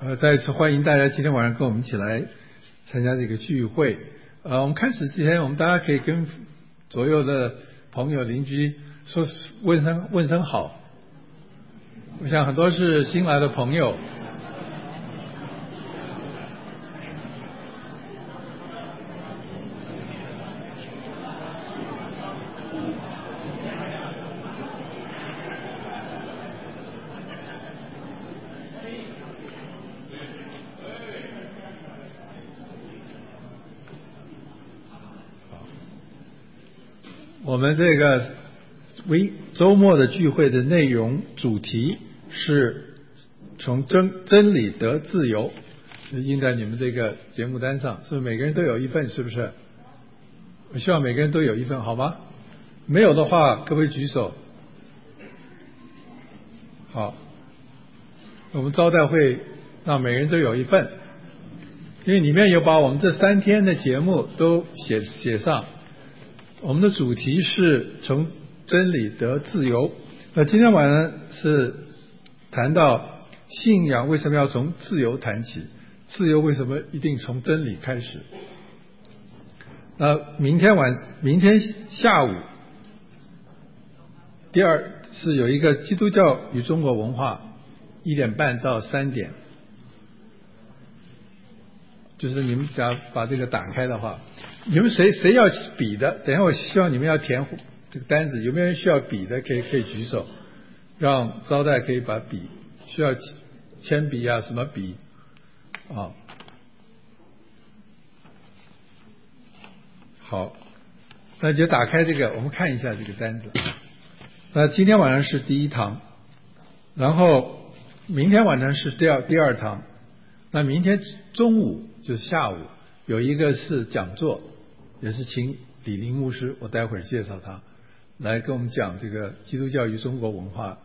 再一次欢迎大家今天晚上跟我们一起来参加这个聚会。我们开始之前，我们大家可以跟左右的朋友邻居说问声好。我想很多是新来的朋友。我们这个周末的聚会的内容主题是从真理得自由，印在你们这个节目单上，是不是每个人都有一份？是不是？我希望每个人都有一份，好吗？没有的话，可不可以举手？好，我们招待会让每个人都有一份，因为里面有把我们这3天的节目都写上。我们的主题是从真理得自由。那今天晚上是谈到信仰为什么要从自由谈起，自由为什么一定从真理开始。明天下午第二是有一个基督教与中国文化1点半到3点，就是你们只要把这个打开的话，你们谁要笔的？等一下我希望你们要填这个单子，有没有人需要笔的？可以举手，让招待可以把笔，需要铅笔啊什么笔啊？好，那就打开这个，我们看一下这个单子。那今天晚上是第1堂，然后明天晚上是第二堂，那明天中午就是下午有一个是讲座，也是请李林牧师，我待会儿介绍他来跟我们讲这个基督教与中国文化。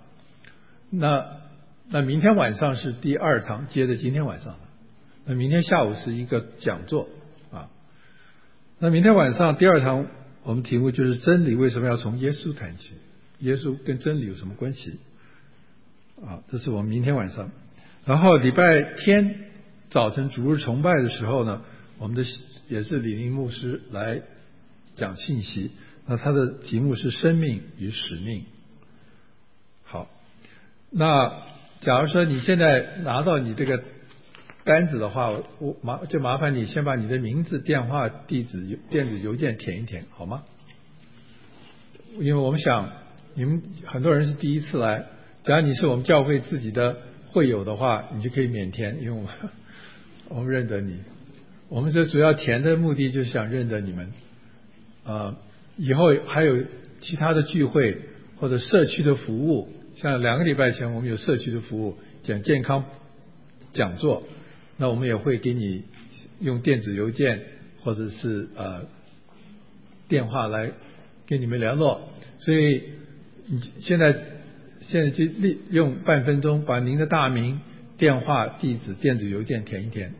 那明天晚上是第2堂，接着今天晚上的。那明天下午是一个讲座啊。那明天晚上第2堂，我们题目就是真理为什么要从耶稣谈起？耶稣跟真理有什么关系？啊，这是我们明天晚上。然后礼拜天早晨主日崇拜的时候呢，我们也是李林牧师来讲信息，那他的题目是生命与使命。好，那假如说你现在拿到你这个单子的话，就麻烦你先把你的名字、电话、地址、电子邮件填一填，好吗？因为我们想你们很多人是第一次来，假如你是我们教会自己的会友的话，你就可以免填，因为我们认得你。我们这主要填的目的就是想认得你们。以后还有其他的聚会或者社区的服务，像2个礼拜前我们有社区的服务，讲健康讲座，那我们也会给你用电子邮件或者是电话来跟你们联络。所以你现在就利用半分钟把您的大名、电话、地址、电子邮件填一填，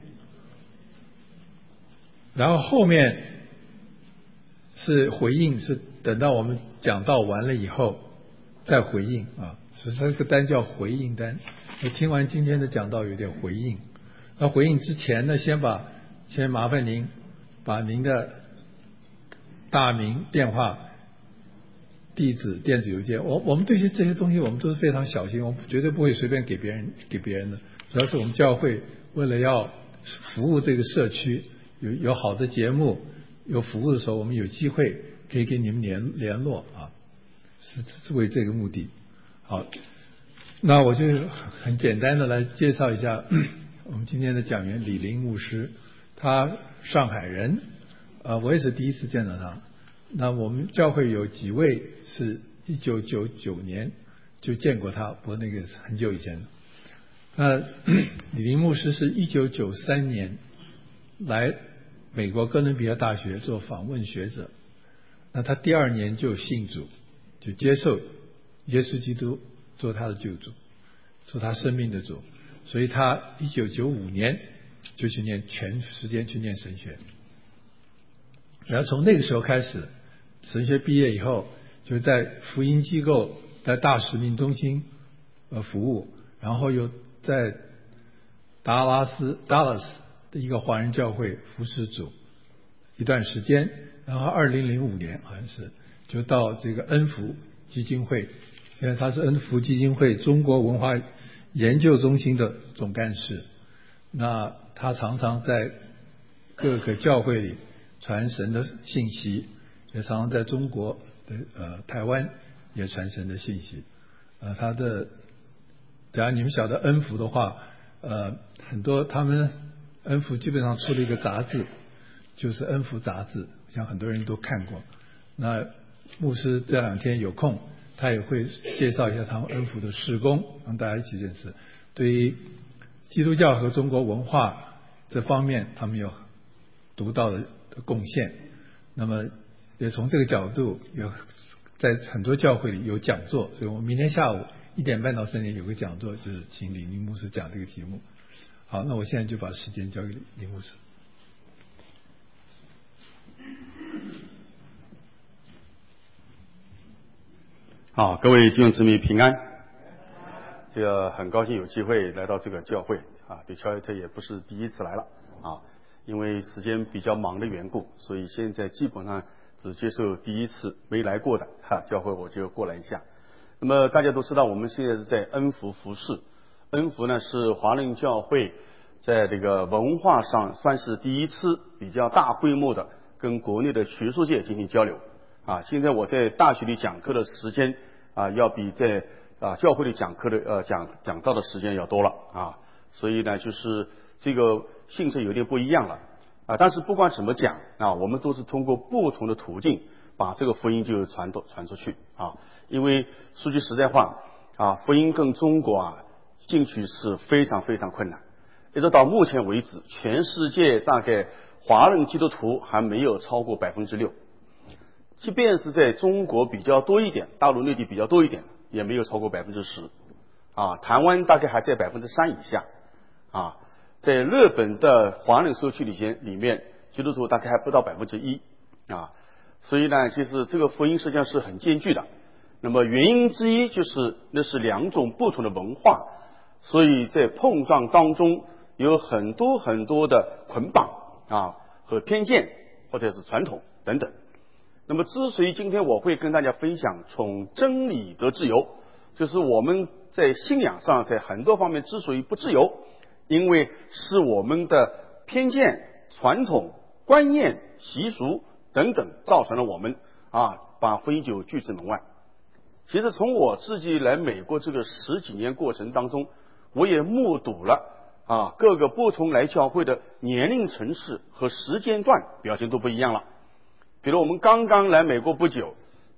然后后面是回应，是等到我们讲道完了以后再回应啊，所以这个单叫回应单。我听完今天的讲道有点回应，那回应之前呢，先麻烦您把您的大名、电话、地址、电子邮件，我们对这些东西我们都是非常小心，我们绝对不会随便给别人的。主要是我们教会为了要服务这个社区，有好的节目，有服务的时候，我们有机会可以跟你们联络啊，是为这个目的。好，那我就很简单的来介绍一下我们今天的讲员李林牧师，他上海人，我也是第一次见到他。那我们教会有几位是1999年就见过他，不过那个是很久以前了。李林牧师是1993年来美国哥伦比亚大学做访问学者，那他第2年就信主，就接受耶稣基督做他的救主，做他生命的主，所以他1995年就去全时间去念神学。然后从那个时候开始，神学毕业以后就在福音机构，在大使命中心服务，然后又在达拉斯的一个华人教会服侍主一段时间，然后2005年好像是就到这个恩福基金会，现在他是恩福基金会中国文化研究中心的总干事。那他常常在各个教会里传神的信息，也常常在中国的台湾也传神的信息。他的假如你们晓得恩福的话，很多他们恩福基本上出了一个杂志，就是恩福杂志，像很多人都看过。那牧师这2天有空，他也会介绍一下他们恩福的事工，让大家一起认识。对于基督教和中国文化这方面，他们有独到的贡献。那么也从这个角度，有在很多教会里有讲座，所以我们明天下午1点半到3点有个讲座，就是请李牧师讲这个题目。好，那我现在就把时间交给李牧师。 好，各位弟兄姊妹平安。这个很高兴有机会来到这个教会啊，对乔伊特也不是第一次来了啊，因为时间比较忙的缘故，所以现在基本上只接受第一次没来过的教会，我就过来一下。那么大家都知道，我们现在是在恩福服侍，恩福呢是华人教会在这个文化上算是第一次比较大规模的跟国内的学术界进行交流啊。现在我在大学里讲课的时间啊，要比在教会里讲课的讲道的时间要多了啊，所以呢，就是这个性质有点不一样了啊。但是不管怎么讲啊，我们都是通过不同的途径把这个福音就传出去啊。因为说句实在话啊，福音跟中国进去是非常非常困难。一直到目前为止，全世界大概华人基督徒还没有超过6%，即便是在中国比较多一点，大陆内地比较多一点，也没有超过10%啊。台湾大概还在3%以下啊。在日本的华人社区里面，基督徒大概还不到1%啊。所以呢，其实这个福音实际上是很艰巨的。那么原因之一就是那是2种不同的文化，所以在碰撞当中有很多很多的捆绑啊和偏见或者是传统等等。那么之所以今天我会跟大家分享从真理得自由，就是我们在信仰上在很多方面之所以不自由，因为是我们的偏见、传统、观念、习俗等等造成了我们把福音就拒之门外。其实从我自己来美国这个10几年过程当中，我也目睹了各个不同来教会的年龄层次和时间段表现都不一样了。比如我们刚刚来美国不久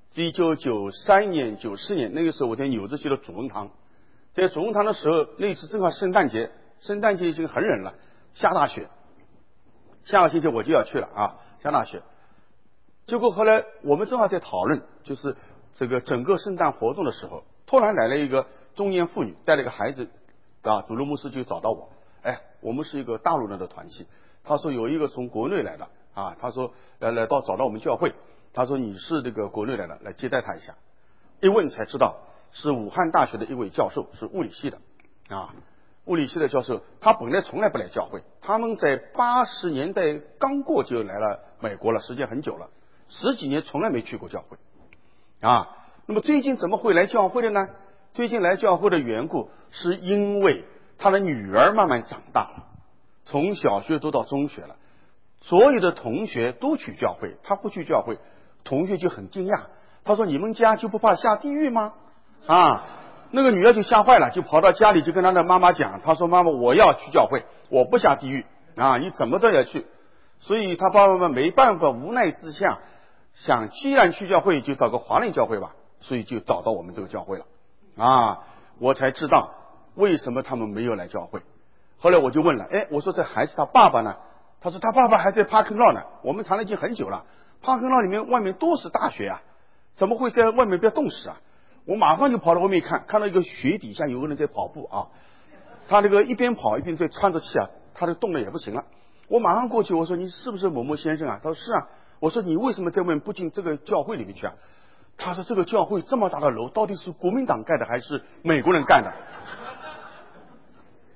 ，1993年、94年，那个时候我在纽泽西的主文堂，在主文堂的时候，那次正好圣诞节已经很冷了，下大雪，下个星期我就要去了下大雪。结果后来我们正好在讨论，就是这个整个圣诞活动的时候，突然来了一个中年妇女，带了一个孩子主路牧师就找到我，我们是一个大陆人的团体，他说有一个从国内来的他说找到我们教会，他说你是这个国内来的，来接待他一下。一问才知道是武汉大学的一位教授，是物理系的物理系的教授，他本来从来不来教会，他们在80年代刚过就来了美国了，时间很久了，10几年从来没去过教会那么最近怎么会来教会的呢？最近来教会的缘故是因为他的女儿慢慢长大了，从小学读到中学了，所有的同学都去教会，他不去教会，同学就很惊讶，他说你们家就不怕下地狱吗？那个女儿就吓坏了，就跑到家里就跟她的妈妈讲，她说妈妈我要去教会，我不下地狱你怎么着也去。所以他爸爸妈妈没办法，无奈之下想既然去教会就找个华人教会吧，所以就找到我们这个教会了我才知道为什么他们没有来教会。后来我就问了我说这孩子他爸爸呢？他说他爸爸还在帕肯道呢，我们谈了已经很久了，帕肯道里面外面都是大雪怎么会在外面被冻死我马上就跑到外面看到一个雪底下有个人在跑步他这个一边跑一边在喘着气他这冻得也不行了。我马上过去，我说你是不是某某先生他说是我说你为什么在外面不进这个教会里面去他说这个教会这么大的楼到底是国民党盖的还是美国人盖的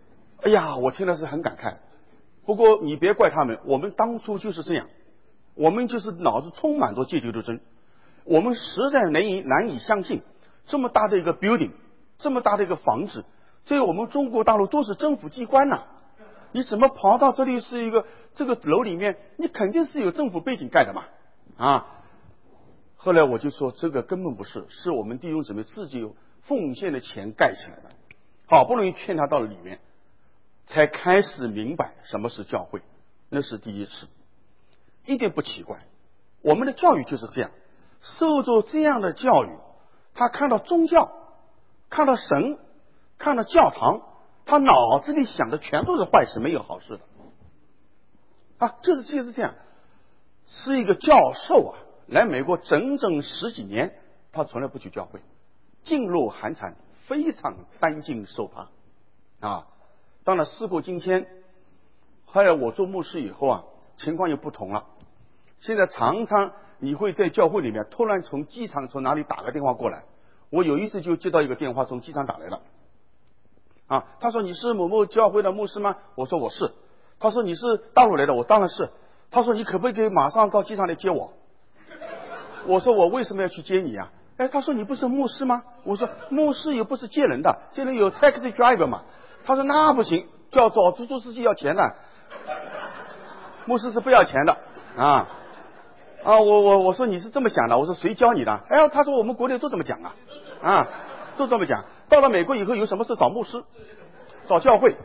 哎呀，我听的是很感慨。不过你别怪他们，我们当初就是这样，我们就是脑子充满着阶级斗争，我们实在难以相信，这么大的一个 building， 这么大的一个房子，这个我们中国大陆都是政府机关呐，你怎么跑到这里是一个这个楼里面，你肯定是有政府背景盖的嘛，啊。后来我就说这个根本不是，是我们弟兄姊妹自己奉献的钱盖起来的，好不容易劝他到了里面，才开始明白什么是教会，那是第一次，一点不奇怪。我们的教育就是这样，受着这样的教育，他看到宗教，看到神，看到教堂，他脑子里想的全都是坏事，没有好事的啊，就是这样。是一个教授啊，来美国整整10几年，他从来不去教会，噤若寒蝉，非常担惊受怕啊。当然事过境迁，后来我做牧师以后啊，情况又不同了。现在常常你会在教会里面突然从机场从哪里打个电话过来，我有一次就接到一个电话从机场打来了啊，他说你是某某教会的牧师吗？我说我是。他说你是大陆来的？我当然是。他说你可不可以马上到机场来接我？我说我为什么要去接你啊？哎，他说你不是牧师吗？我说牧师又不是接人的，接人有 taxi driver 嘛。他说那不行，找出租司机要钱的，牧师是不要钱的啊。我说你是这么想的？我说谁教你的？哎，他说我们国内都这么讲啊，都这么讲。到了美国以后有什么事找牧师，找教会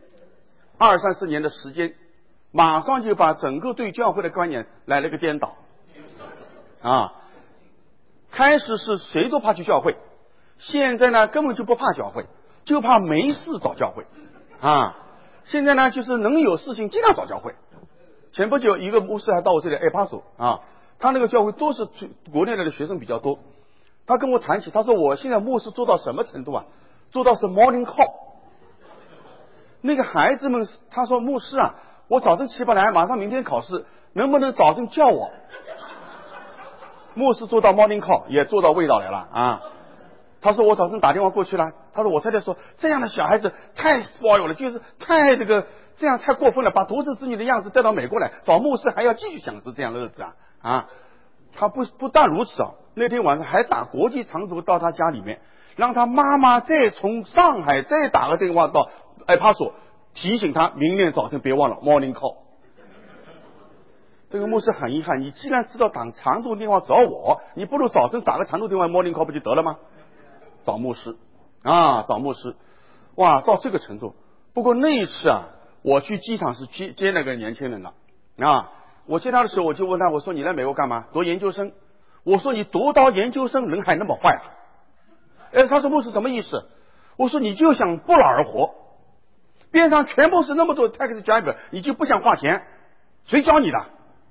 ，2、3、4年的时间，马上就把整个对教会的观念来了个颠倒啊。开始是谁都怕去教会，现在呢根本就不怕教会，就怕没事找教会啊。现在呢就是能有事情尽量找教会。前不久一个牧师还到我这里艾帕索啊，他那个教会都是国内来的学生比较多。他跟我谈起，他说我现在牧师做到什么程度啊？做到是 morning call。那个孩子们，他说牧师啊，我早晨起不来，马上明天考试，能不能早晨叫我？牧师做到 morning call， 也做到味道来了啊。他说我早晨打电话过去了，他说我太太说这样的小孩子太 spoil 了，就是太这样太过分了，把独生子女的样子带到美国来，找牧师还要继续享受这样的日子啊！他不但如此啊，那天晚上还打国际长途到他家里面，让他妈妈再从上海再打个电话到艾帕索，提醒他明天早晨别忘了 morning call。这个牧师很遗憾，你既然知道打长途电话找我，你不如早晨打个长途电话 morning call 不就得了吗？找牧师啊，找牧师，哇，到这个程度。不过那一次啊，我去机场是接那个年轻人了啊。我接他的时候，我就问他，我说你来美国干嘛？读研究生。我说你读到研究生人还那么坏啊？哎，他说牧师什么意思？我说你就想不劳而获，边上全部是那么多 taxi driver， 你就不想花钱？谁教你的？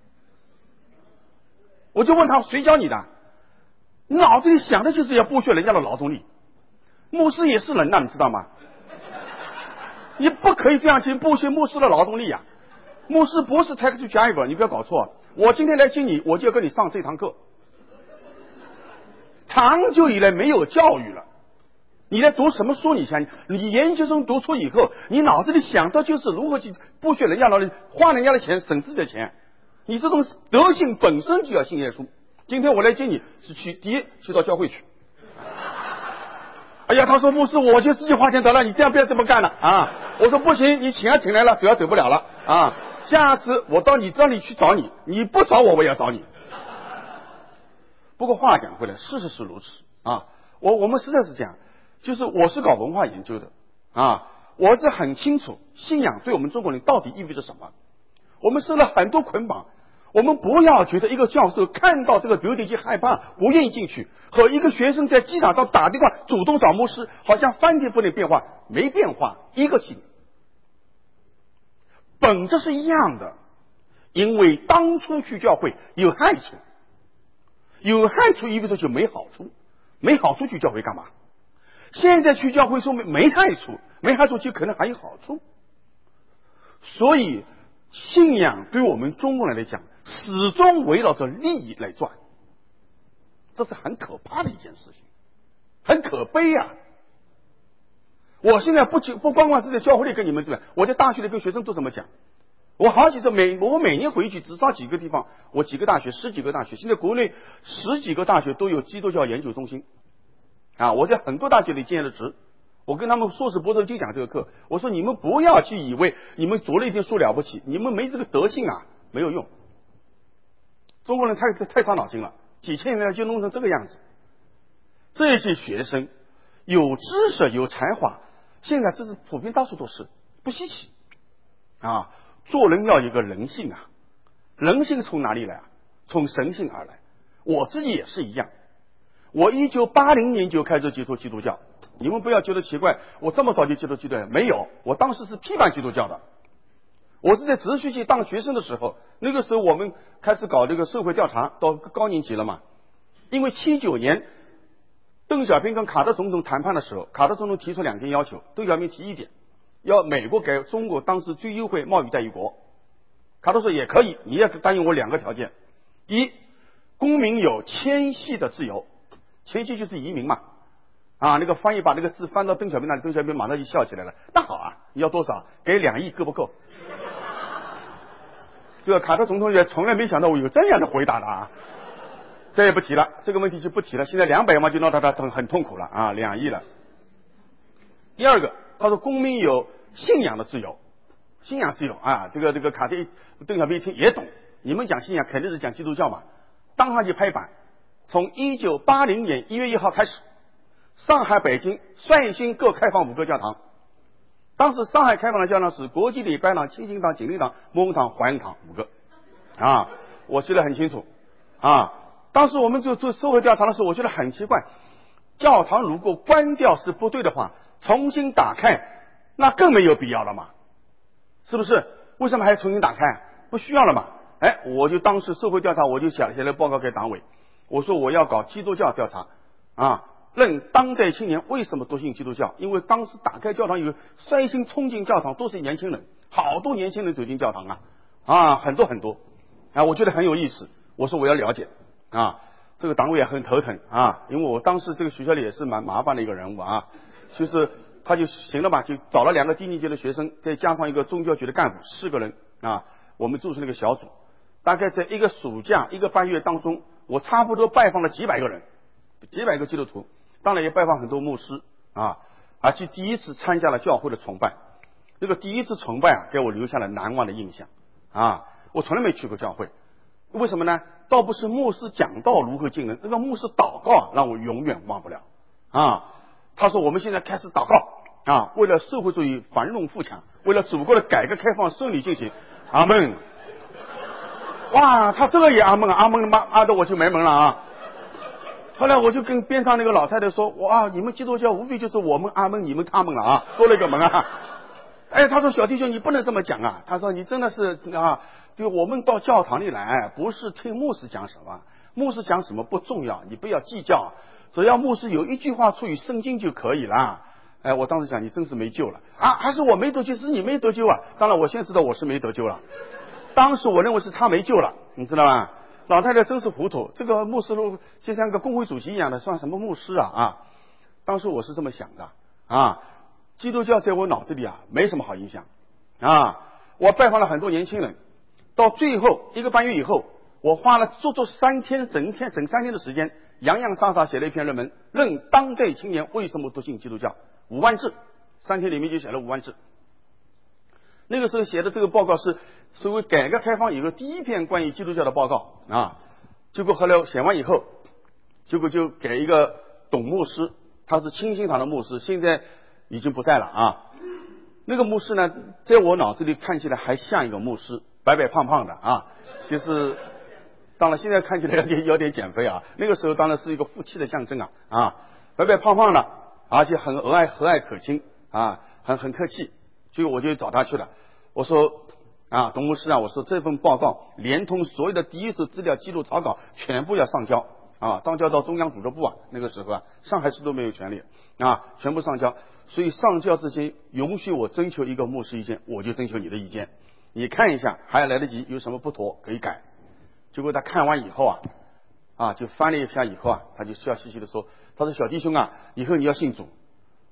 我就问他谁教你的？你脑子里想的就是要剥削人家的劳动力。牧师也是人呐，你知道吗？你不可以这样去剥削牧师的劳动力啊！牧师不是 taxi driver， 你不要搞错。我今天来接你，我就要跟你上这堂课。长久以来没有教育了，你来读什么书？你研究生读出以后，你脑子里想的就是如何去剥削人家劳动力，花人家的钱，省自己的钱。你这种德性本身就要信耶稣。今天我来接你，是第一去到教会去。哎呀，他说牧师，我就自己花钱得了，你这样不要这么干了啊！我说不行，你请来了，走不了了啊！下次我到你这里去找你，你不找我，我也要找你。不过话讲回来，事实是如此啊。我们实在是这样，就是我是搞文化研究的啊，我是很清楚信仰对我们中国人到底意味着什么。我们受了很多捆绑。我们不要觉得一个教授看到这个building就害怕，不愿意进去，和一个学生在机场上打电话主动找牧师，好像翻天覆地变化，没变化，一个性，本质是一样的。因为当初去教会有害处，有害处意味着就没好处，没好处去教会干嘛？现在去教会说明没害处，没害处就可能还有好处。所以信仰对我们中国人来讲，始终围绕着利益来转，这是很可怕的一件事情，很可悲啊！ 我现在不光光是在教会里跟你们这样，我在大学里跟学生都这么讲。我好几次我每年回去至少几个地方，我几个大学10几个大学，现在国内10几个大学都有基督教研究中心啊，我在很多大学里兼了职。我跟他们硕士博士就讲这个课，我说你们不要去以为你们读了一点书了不起，你们没这个德性啊，没有用。中国人太伤脑筋了，几千年来就弄成这个样子。这些学生有知识有才华，现在这是普遍大数都是不稀奇啊。做人要有一个人性啊，人性从哪里来啊？从神性而来。我自己也是一样，我1980年就开始接触基督教。你们不要觉得奇怪，我这么早就接触基督教，没有，我当时是批判基督教的。我是在直属系当学生的时候，那个时候我们开始搞这个社会调查，到高年级了嘛。因为79年邓小平跟卡特总统谈判的时候，卡特总统提出2点要求，邓小平提1点，要美国给中国当时最优惠贸易待遇国。卡特说也可以，你也答应我2个条件：一，公民有迁徙的自由，迁徙就是移民嘛。啊，那个翻译把那个字翻到邓小平那里，邓小平马上就笑起来了。那好啊，你要多少？给2亿够不够？这个卡特总统也从来没想到我有这样的回答的啊。这也不提了，这个问题就不提了。现在200万就闹他很痛苦了啊，2亿了。第二个，他说公民有信仰的自由，信仰自由啊，这个邓小平一听也懂，你们讲信仰肯定是讲基督教嘛，当下就拍板，从1980年1月1号开始，上海、北京率先各开放5个教堂。当时上海开放的教堂是国际礼拜堂、清心堂、景灵堂、梦恩堂、怀恩堂5个啊，我记得很清楚啊。当时我们做社会调查的时候，我觉得很奇怪，教堂如果关掉是不对的话，重新打开那更没有必要了嘛，是不是？为什么还要重新打开？不需要了嘛。哎，我就当时社会调查，我就写了报告给党委，我说我要搞基督教调查啊，论当代青年为什么都信基督教。因为当时打开教堂以后，率先冲进教堂都是年轻人，好多年轻人走进教堂啊，很多啊，我觉得很有意思。我说我要了解啊，这个党委也很头疼啊，因为我当时这个学校里也是蛮麻烦的一个人物啊，就是他就行了吧，就找了2个低年级的学生，再加上一个宗教局的干部，4个人啊，我们组成了一个小组。大概在一个暑假1个半月当中，我差不多拜访了几百个人，几百个基督徒，当然也拜访很多牧师啊，而且第一次参加了教会的崇拜。这个第一次崇拜啊，给我留下了难忘的印象啊！我从来没去过教会，为什么呢？倒不是牧师讲道如何敬人，那个牧师祷告啊，让我永远忘不了啊！他说我们现在开始祷告啊，为了社会主义繁荣富强，为了祖国的改革开放顺利进行，阿门。哇，他这个也阿门啊，阿门妈阿的我就没门了啊！后来我就跟边上那个老太太说，哇，你们基督教无非就是我们阿门，你们他们了啊，多了一个门啊！哎，他说小弟兄你不能这么讲啊，他说你真的是啊，就我们到教堂里来，不是听牧师讲什么，牧师讲什么不重要，你不要计较，只要牧师有一句话出于圣经就可以了。哎，我当时想你真是没救了啊，还是我没得救，是你没得救啊？当然我现在知道我是没得救了，当时我认为是他没救了，你知道吧？老太太真是糊涂，这个牧师就像个工会主席一样的，算什么牧师啊？当时我是这么想的啊，基督教在我脑子里啊没什么好影响啊。我拜访了很多年轻人，到最后1个半月以后，我花了整3天的时间，洋洋洒洒写了一篇论文，论当代青年为什么都信基督教，5万字，3天里面就写了5万字。那个时候写的这个报告是所谓改革开放以后第一篇关于基督教的报告啊。结果后来写完以后，结果就给一个董牧师，他是清心堂的牧师，现在已经不在了啊。那个牧师呢，在我脑子里看起来还像一个牧师，白白胖胖的啊，就是当然现在看起来有点减肥啊，那个时候当然是一个富气的象征啊，白白胖胖的，而且很和蔼可亲啊，很客气。所以我就找他去了，我说啊，董牧师啊，我说这份报告连同所有的第一手资料记录草稿全部要上交啊，上交到中央组织部啊，那个时候啊，上海市都没有权利啊，全部上交。所以上交之前允许我征求一个牧师意见，我就征求你的意见，你看一下还来得及，有什么不妥可以改。结果他看完以后就翻了一下以后他就笑嘻嘻的说，他说小弟兄啊，以后你要信主。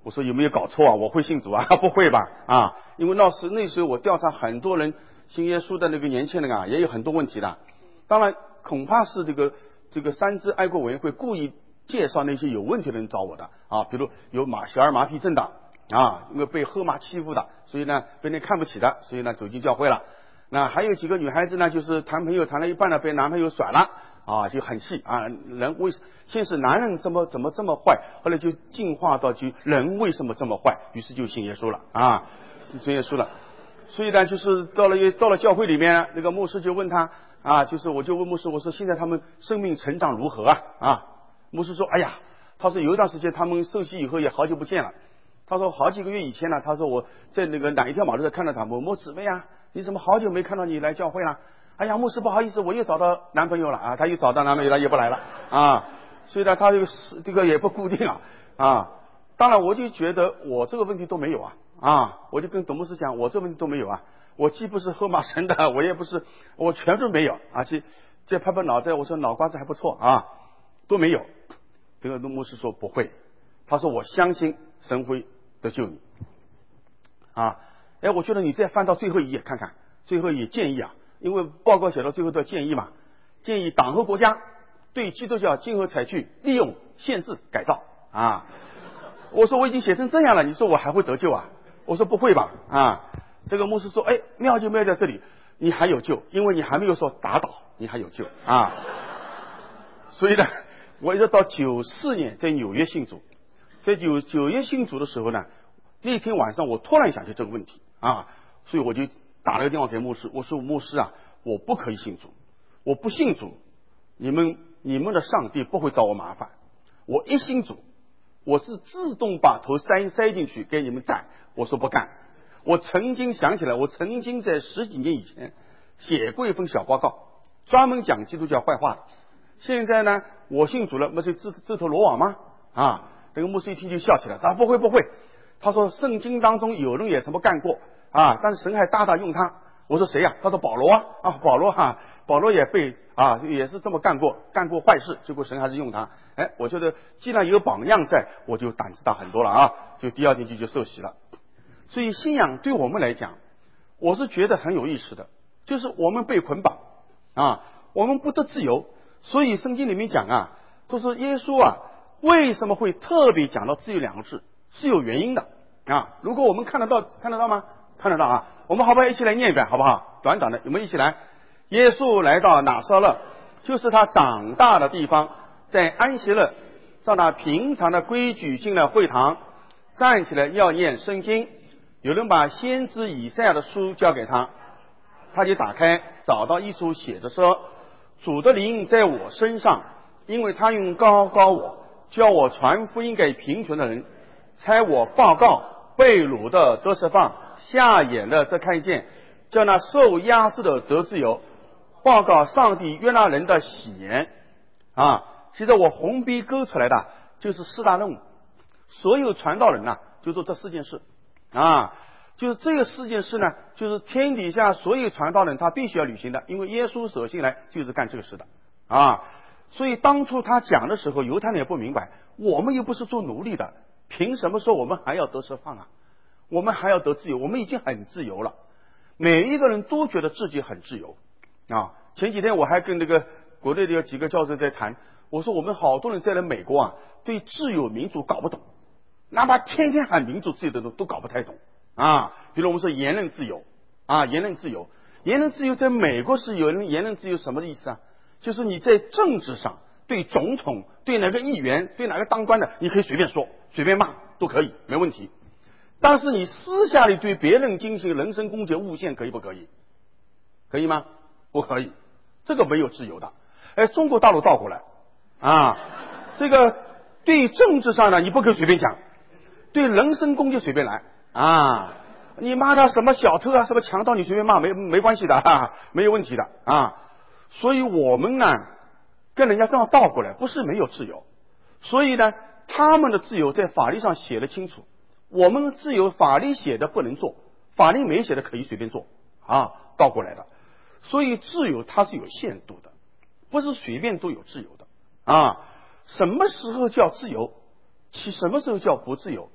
我说有没有搞错啊？我会信主啊？不会吧？啊，因为那时候我调查很多人信耶稣的那个年轻人啊，也有很多问题的。当然，恐怕是这个三支爱国委员会故意介绍那些有问题的人找我的啊，比如有小儿麻痹症的啊，因为被喝麻欺负的，所以呢被人看不起的，所以呢走进教会了。那还有几个女孩子呢，就是谈朋友谈了一半呢，被男朋友甩了啊，就很气啊，先是男人怎么这么坏，后来就进化到就人为什么这么坏，于是就信耶稣了啊，信耶稣了。所以呢，就是到了教会里面，那个牧师就问他啊，就是我就问牧师，我说现在他们生命成长如何啊？牧师说，哎呀，他说有一段时间他们受洗以后也好久不见了。他说好几个月以前呢，他说我在那个哪一条马路上看到他，某某姊妹啊，你怎么好久没看到你来教会了？哎呀，牧师不好意思，我又找到男朋友了啊，他又找到男朋友了，也不来了啊。所以呢，他这个也不固定啊。当然，我就觉得我这个问题都没有啊，我就跟董牧师讲，我这个问题都没有啊。我既不是喝马神的，我也不是，我全都没有啊。这拍拍脑袋，我说脑瓜子还不错啊，都没有。这个牧师说不会，他说我相信神会得救你啊。哎，我觉得你再翻到最后一页看看，最后一页建议啊，因为报告写到最后都要建议嘛，建议党和国家对基督教今后采取利用、限制、改造啊。我说我已经写成这样了，你说我还会得救啊？我说不会吧啊。这个牧师说，哎，妙就妙在这里，你还有救，因为你还没有说打倒，你还有救啊。所以呢，我一直到94年在纽约信主，在9月信主的时候呢，那天晚上我突然想起这个问题啊，所以我就打了个电话给牧师，我说牧师啊，我不可以信主，我不信主，你们的上帝不会找我麻烦，我一信主，我是自动把头塞进去给你们宰，我说不干。我曾经想起来，我曾经在10几年以前写过一份小报告，专门讲基督教坏话的。现在呢，我信主了，不是自投罗网吗？啊，这个牧师一听就笑起来，他不会，他说圣经当中有人也这么干过啊，但是神还大大用他。我说谁呀？他说保罗保罗也被也是这么干过坏事，结果神还是用他。哎，我觉得既然有榜样在，我就胆子大很多了啊，就第二天就受洗了。所以信仰对我们来讲，我是觉得很有意思的，就是我们被捆绑啊，我们不得自由。所以圣经里面讲啊，就是耶稣啊为什么会特别讲到自由2个字，是有原因的啊。如果我们看得到吗？看得到啊。我们好不好一起来念一遍好不好？短短的，我们一起来。耶稣来到拿撒勒，就是他长大的地方，在安息日照那平常的规矩进了会堂，站起来要念圣经。有人把先知以赛亚的书交给他，他就打开，找到一处写着说，主的灵在我身上，因为他用膏膏我，叫我传福音给贫穷的人，差我报告被掳的得释放，瞎眼的得看见，叫那受压制的得自由，报告上帝悦纳人的喜年啊。其实我红笔勾出来的就是4大任务，所有传道人就做这4件事啊。就是这个4件事呢，就是天底下所有传道人他必须要履行的，因为耶稣舍信来就是干这个事的啊。所以当初他讲的时候，犹太人也不明白，我们又不是做奴隶的，凭什么说我们还要得释放啊？我们还要得自由，我们已经很自由了，每一个人都觉得自己很自由啊。前几天我还跟那个国内的有几个教授在谈，我说我们好多人在美国对自由民主搞不懂，哪怕天天喊民主自由的都搞不太懂啊。比如我们说言论自由言论自由在美国是有人言论自由什么意思啊？就是你在政治上对总统、对哪个议员、对哪个当官的，你可以随便说、随便骂都可以，没问题。但是你私下里对别人进行人身攻击、诬陷，可以不可以？可以吗？不可以，这个没有自由的。哎，中国大陆倒过来这个对政治上呢，你不可以随便讲，对人身攻击随便来你骂他什么小偷什么强盗，你随便骂没关系的没有问题的所以我们呢跟人家这样倒过来，不是没有自由。所以呢，他们的自由在法律上写得清楚，我们自由法律写的不能做，法律没写的可以随便做倒过来的。所以自由它是有限度的，不是随便都有自由的什么时候叫自由，什么时候叫不自由？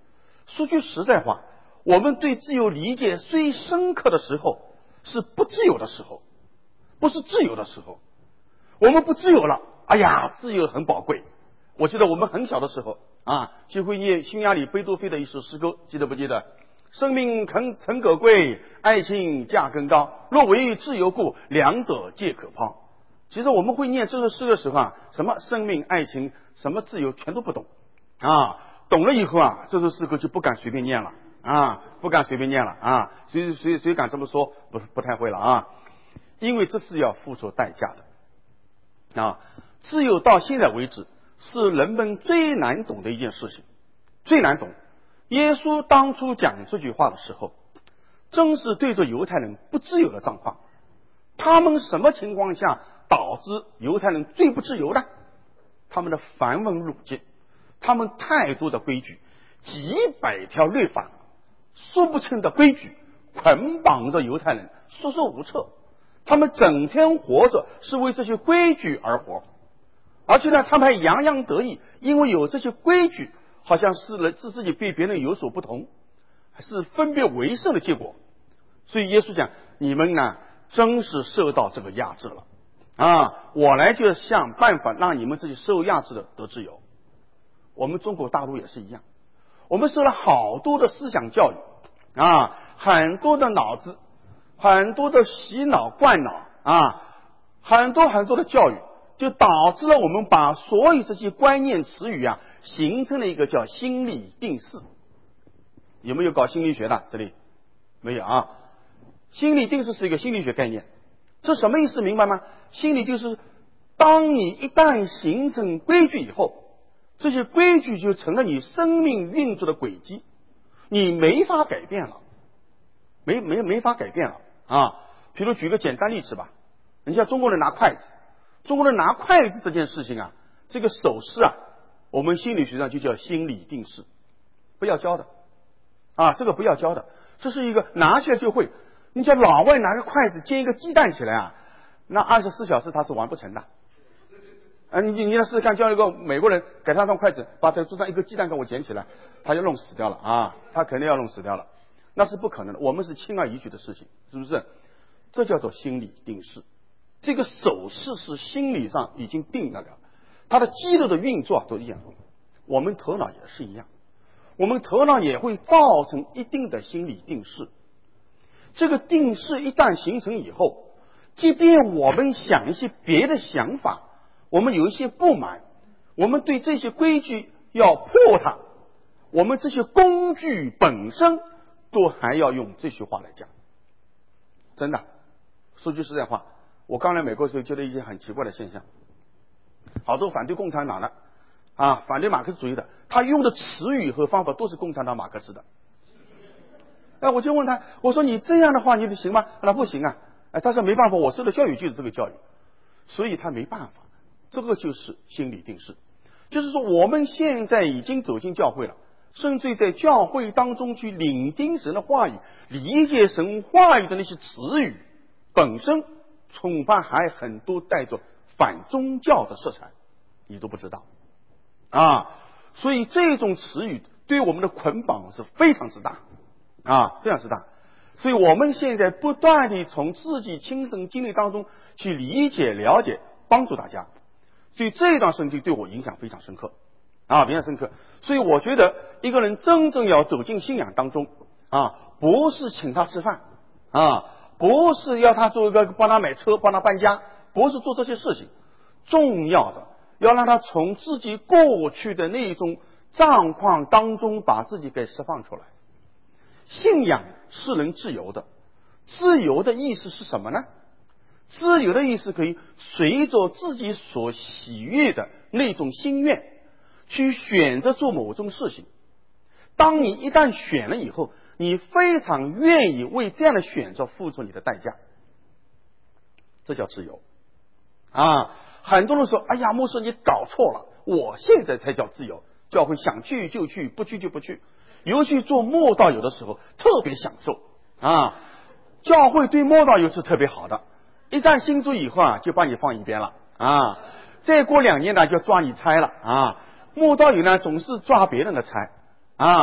说句实在话，我们对自由理解最深刻的时候是不自由的时候，不是自由的时候。我们不自由了，哎呀，自由很宝贵。我记得我们很小的时候就会念匈牙利贝多菲的一首诗歌，记得不记得？生命诚可贵，爱情价更高，若为自由故，两者皆可抛。其实我们会念这首诗的时候什么生命、爱情、什么自由全都不懂懂了以后这首诗歌就不敢随便念了不敢随便念了谁敢这么说？不太会了因为这是要付出代价的自由到现在为止是人们最难懂的一件事情，最难懂。耶稣当初讲这句话的时候，正是对着犹太人不自由的状况。他们什么情况下导致犹太人最不自由的？他们的繁文缛节，他们太多的规矩，几百条律法，说不清的规矩捆绑着犹太人束手无策。他们整天活着是为这些规矩而活，而且呢他们还洋洋得意，因为有这些规矩好像是自己比别人有所不同，是分别为圣的结果。所以耶稣讲，你们呢真是受到这个压制了我来就想办法让你们这些受压制的得自由。我们中国大陆也是一样，我们受了好多的思想教育很多的脑子，很多的洗脑灌脑很多的教育，就导致了我们把所有这些观念词语形成了一个叫心理定式。有没有搞心理学的？这里没有心理定式是一个心理学概念，这什么意思明白吗？心理就是当你一旦形成规矩以后，这些规矩就成了你生命运作的轨迹，你没法改变了，没法改变了比如举个简单例子吧，你像中国人拿筷子，中国人拿筷子这件事情这个手势我们心理学上就叫心理定式，不要教的这个不要教的，这是一个拿起来就会。你叫老外拿个筷子煎一个鸡蛋起来那24小时他是完不成的你来试试看，叫一个美国人给他双筷子，把这桌上一个鸡蛋给我捡起来，他就弄死掉了他肯定要弄死掉了，那是不可能的。我们是轻而易举的事情，是不是？这叫做心理定式。这个手势是心理上已经定了的，它的肌肉的运作都一样。我们头脑也是一样，我们头脑也会造成一定的心理定式。这个定式一旦形成以后，即便我们想一些别的想法，我们有一些不满，我们对这些规矩要破它，我们这些工具本身都还要用这句话来讲。真的，说句实在话，我刚来美国的时候觉得一件很奇怪的现象，好多反对共产党的反对马克思主义的，他用的词语和方法都是共产党马克思的。我就问他，我说你这样的话你行吗？那不行他说没办法，我受的教育就是这个教育，所以他没办法。这个就是心理定式，就是说我们现在已经走进教会了，甚至在教会当中去聆听神的话语，理解神话语的那些词语本身恐怕还很多带着反宗教的色彩，你都不知道所以这种词语对我们的捆绑是非常之大非常之大。所以我们现在不断地从自己亲身经历当中去理解了解，帮助大家。所以这一段圣经对我影响非常深刻非常深刻。所以我觉得一个人真正要走进信仰当中不是请他吃饭不是要他做一个帮他买车帮他搬家，不是做这些事情，重要的要让他从自己过去的那种状况当中把自己给释放出来。信仰是能自由的，自由的意思是什么呢？自由的意思可以随着自己所喜悦的那种心愿去选择做某种事情。当你一旦选了以后，你非常愿意为这样的选择付出你的代价，这叫自由很多人说，哎呀，牧师你搞错了，我现在才叫自由，教会想去就去，不去就不去。尤其做慕道友的时候特别享受教会对慕道友是特别好的，一旦信主以后就把你放一边了再过2年呢就抓你差了慕道友呢总是抓别人的差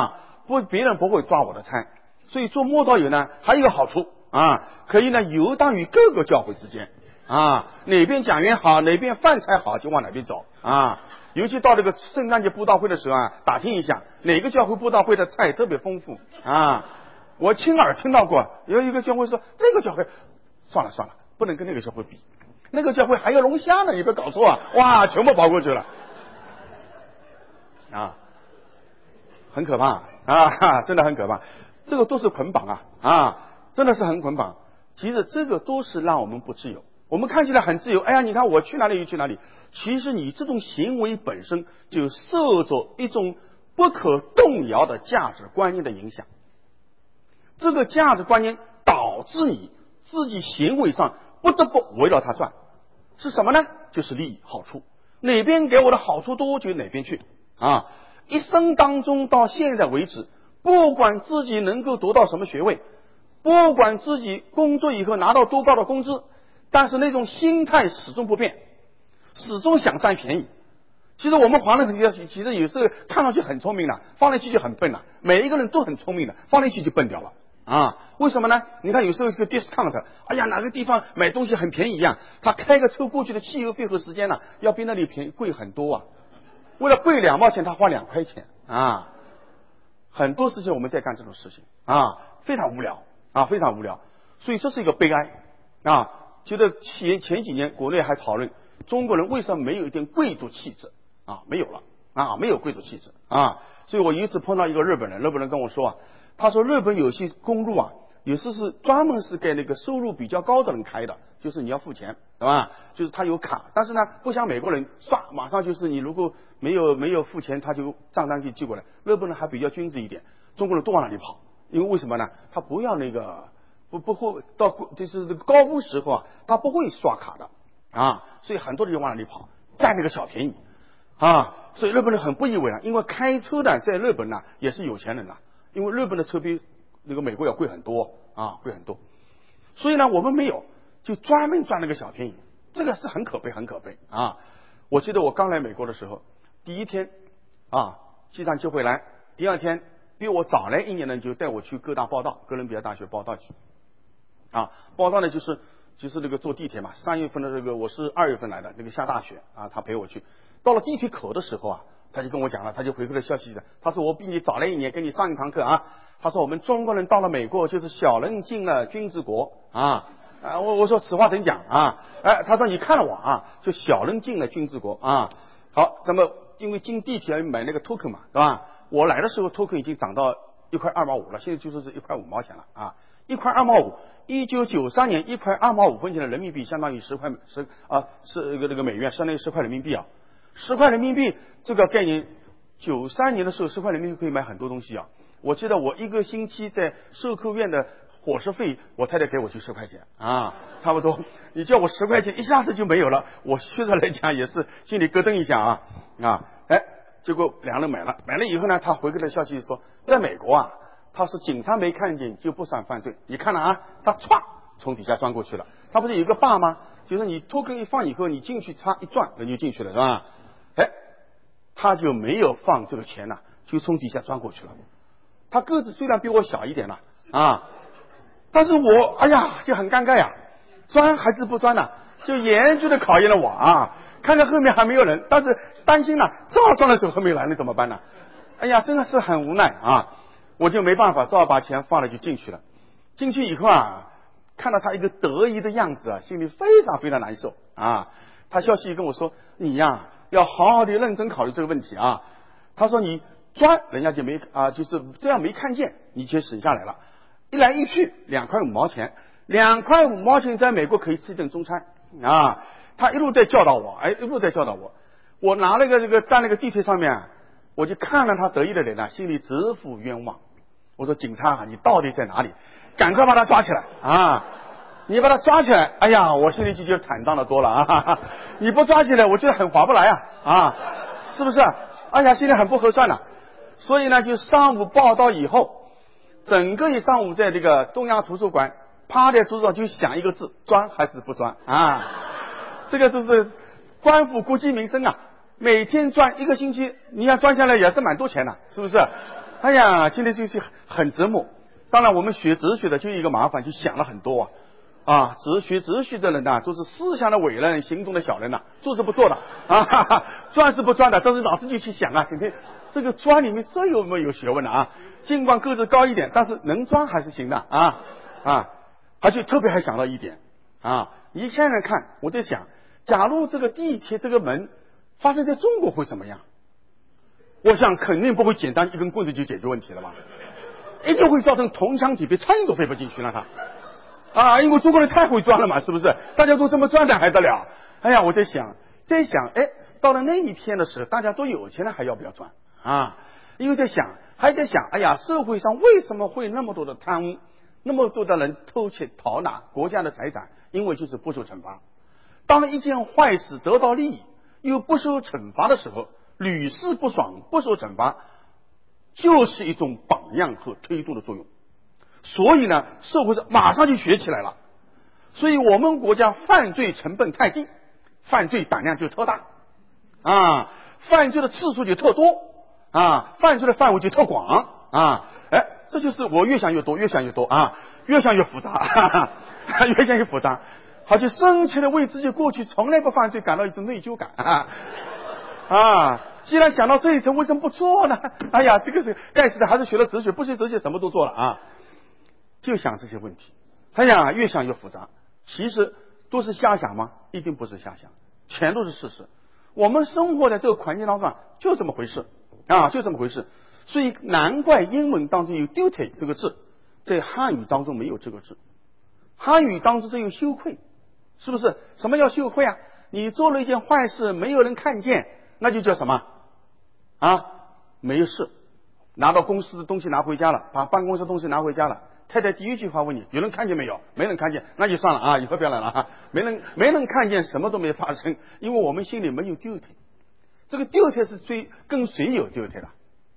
别人不会抓我的差。所以做慕道友呢，还有一个好处啊，可以呢游荡于各个教会之间啊，哪边讲员好，哪边饭菜好，就往哪边走啊。尤其到这个圣诞节布道会的时候啊，打听一下哪个教会布道会的菜特别丰富啊。我亲耳听到过，有一个教会说这个教会算了，不能跟那个教会比，那个教会还有龙虾呢，你别搞错啊！哇，全部跑过去了啊，很可怕啊，真的很可怕。这个都是捆绑啊，真的是很捆绑。其实这个都是让我们不自由。我们看起来很自由，哎呀，你看我去哪里就去哪里。其实你这种行为本身就受着一种不可动摇的价值观念的影响。这个价值观念导致你自己行为上不得不围绕它转，是什么呢？就是利益好处，哪边给我的好处多就哪边去啊！一生当中到现在为止，不管自己能够得到什么学位，不管自己工作以后拿到多高的工资，但是那种心态始终不变，始终想占便宜。其实我们华人其实有时候看上去很聪明的，放进去就很笨了。每一个人都很聪明的，放进去就笨掉了啊！为什么呢？你看有时候这个 discount， 哎呀，哪个地方买东西很便宜一样，他开个车过去的汽油费和时间呢，要比那里便宜贵很多啊。为了贵2毛钱，他花2块钱啊。很多事情我们在干这种事情啊，非常无聊啊，非常无聊。所以这是一个悲哀啊。觉得前几年国内还讨论中国人为什么没有一点贵族气质啊，没有了啊，没有贵族气质啊。所以我有一次碰到一个日本人跟我说啊，他说日本有些公路啊，有时是专门是给那个收入比较高的人开的，就是你要付钱，对吧？就是他有卡，但是呢，不像美国人刷马上就是你如果没有付钱，他就账单就寄过来。日本人还比较君子一点，中国人都往那里跑，因为为什么呢？他不要那个不会到就是高峰时候啊，他不会刷卡的啊，所以很多人就往那里跑，占那个小便宜啊。所以日本人很不以为然，因为开车的在日本呢也是有钱人呐，因为日本的车比那个美国要贵很多啊，贵很多。所以呢，我们没有，就专门赚那个小便宜，这个是很可悲啊。我记得我刚来美国的时候，第一天啊，机场就回来，第二天比我早来1年的人就带我去各大报道，哥伦比亚大学报道去啊。报道呢就是那个坐地铁嘛，3月份的这个我是2月份来的，那个下大雪啊，他陪我去。到了地铁口的时候啊，他就跟我讲了，他就回馈了消息的，他说我比你早来1年，跟你上一堂课啊。他说我们中国人到了美国就是小人进了君之国啊。我说此话怎讲啊？他说你看了我啊，就小人进了君之国啊。好，那么因为进地铁买那个 token 嘛，对吧？我来的时候 token 已经涨到1块2毛5了，现在就说是1块5毛钱了啊，1块2毛5。1993年1块2毛5分钱的人民币相当于是那个美元，相当于10块人民币啊。10块人民币这个概念，93年的时候10块人民币可以买很多东西啊。我记得我1个星期在社科院的伙食费，我太太给我去10块钱啊，差不多。你叫我10块钱一下子就没有了，我现在来讲也是心里咯噔一下啊。结果2人买了以后呢，他回给的消息说，在美国啊，他是警察没看见就不算犯罪。你看了啊，他歘从底下钻过去了。他不是有个坝吗？就是你token一放以后，你进去嚓一转，人就进去了，是吧？他就没有放这个钱了，就从底下钻过去了。他个子虽然比我小一点了啊，但是我哎呀就很尴尬呀，钻还是不钻呢？就严峻的考验了我啊！看看后面还没有人，但是担心了，正好钻的时候后面有人怎么办呢？哎呀，真的是很无奈啊！我就没办法，只好把钱放了就进去了。进去以后啊，看到他一个得意的样子啊，心里非常非常难受啊。他消息跟我说，你呀要好好的认真考虑这个问题啊。他说你钻人家就没就是这样没看见，你就省下来了。一来一去2块5毛钱，2块5毛钱在美国可以吃一顿中餐啊。他一路在教导我，一路在教导我。我拿了这个站那个地铁上面，我就看了他得意的脸呢，心里直呼冤枉。我说警察，你到底在哪里？赶快把他抓起来啊！你把他抓起来，哎呀，我心里就觉得坦荡的多了啊！你不抓起来，我觉得很划不来啊，是不是？哎呀，心里很不合算了。所以呢，就上午报道以后，整个一上午在这个东亚图书馆趴在桌子上就想一个字：钻还是不钻啊？这个就是关乎国计民生啊！每天钻1个星期，你要钻下来也是蛮多钱的，是不是？ 哎呀，现在就是很折磨。当然，我们学哲学的就一个麻烦，就想了很多啊。学哲学的人呐，都是思想的伟人，行动的小人呐，做是不做的啊，钻是不钻的，但是脑子就去想啊，今天这个钻里面是有没有学问的啊？尽管个子高一点，但是能钻还是行的啊。而且特别还想到一点啊，你现在看，我在想，假如这个地铁这个门发生在中国会怎么样？我想肯定不会简单一根棍子就解决问题了吧，一定会造成铜墙铁壁，苍蝇都飞不进去了它因为中国人太会钻了嘛，是不是？大家都这么钻的还得了？哎呀，我在想，到了那一天的时候，大家都有钱了，还要不要钻啊？因为还在想，哎呀，社会上为什么会那么多的贪污，那么多的人偷窃讨拿国家的财产？因为就是不受惩罚。当一件坏事得到利益又不受惩罚的时候，屡试不爽，不受惩罚，就是一种榜样和推动的作用。所以呢，社会上马上就学起来了。所以我们国家犯罪成本太低，犯罪胆量就特大犯罪的次数就特多犯罪的范围就特广这就是我越想越多，越想越复杂越想越复杂，好像深切的为自己过去从来不犯罪感到一种内疚感既然想到这一层，为什么不做呢？哎呀，这个是该死的，还是学了哲学，不学哲学什么都做了就想这些问题。哎呀，越想越复杂。其实都是瞎想吗？一定不是瞎想，全都是事实。我们生活在这个环境当中就这么回事就这么回事。所以难怪英文当中有 duty 这个字，在汉语当中没有这个字。汉语当中只有羞愧，是不是？什么叫羞愧你做了一件坏事，没有人看见，那就叫什么没有事。拿到公司的东西拿回家了，把办公室的东西拿回家了，太太第一句话问你有人看见没有？没人看见，那就算了以后不要来了没人看见，什么都没发生，因为我们心里没有 duty。 这个 duty 是跟谁有 duty 的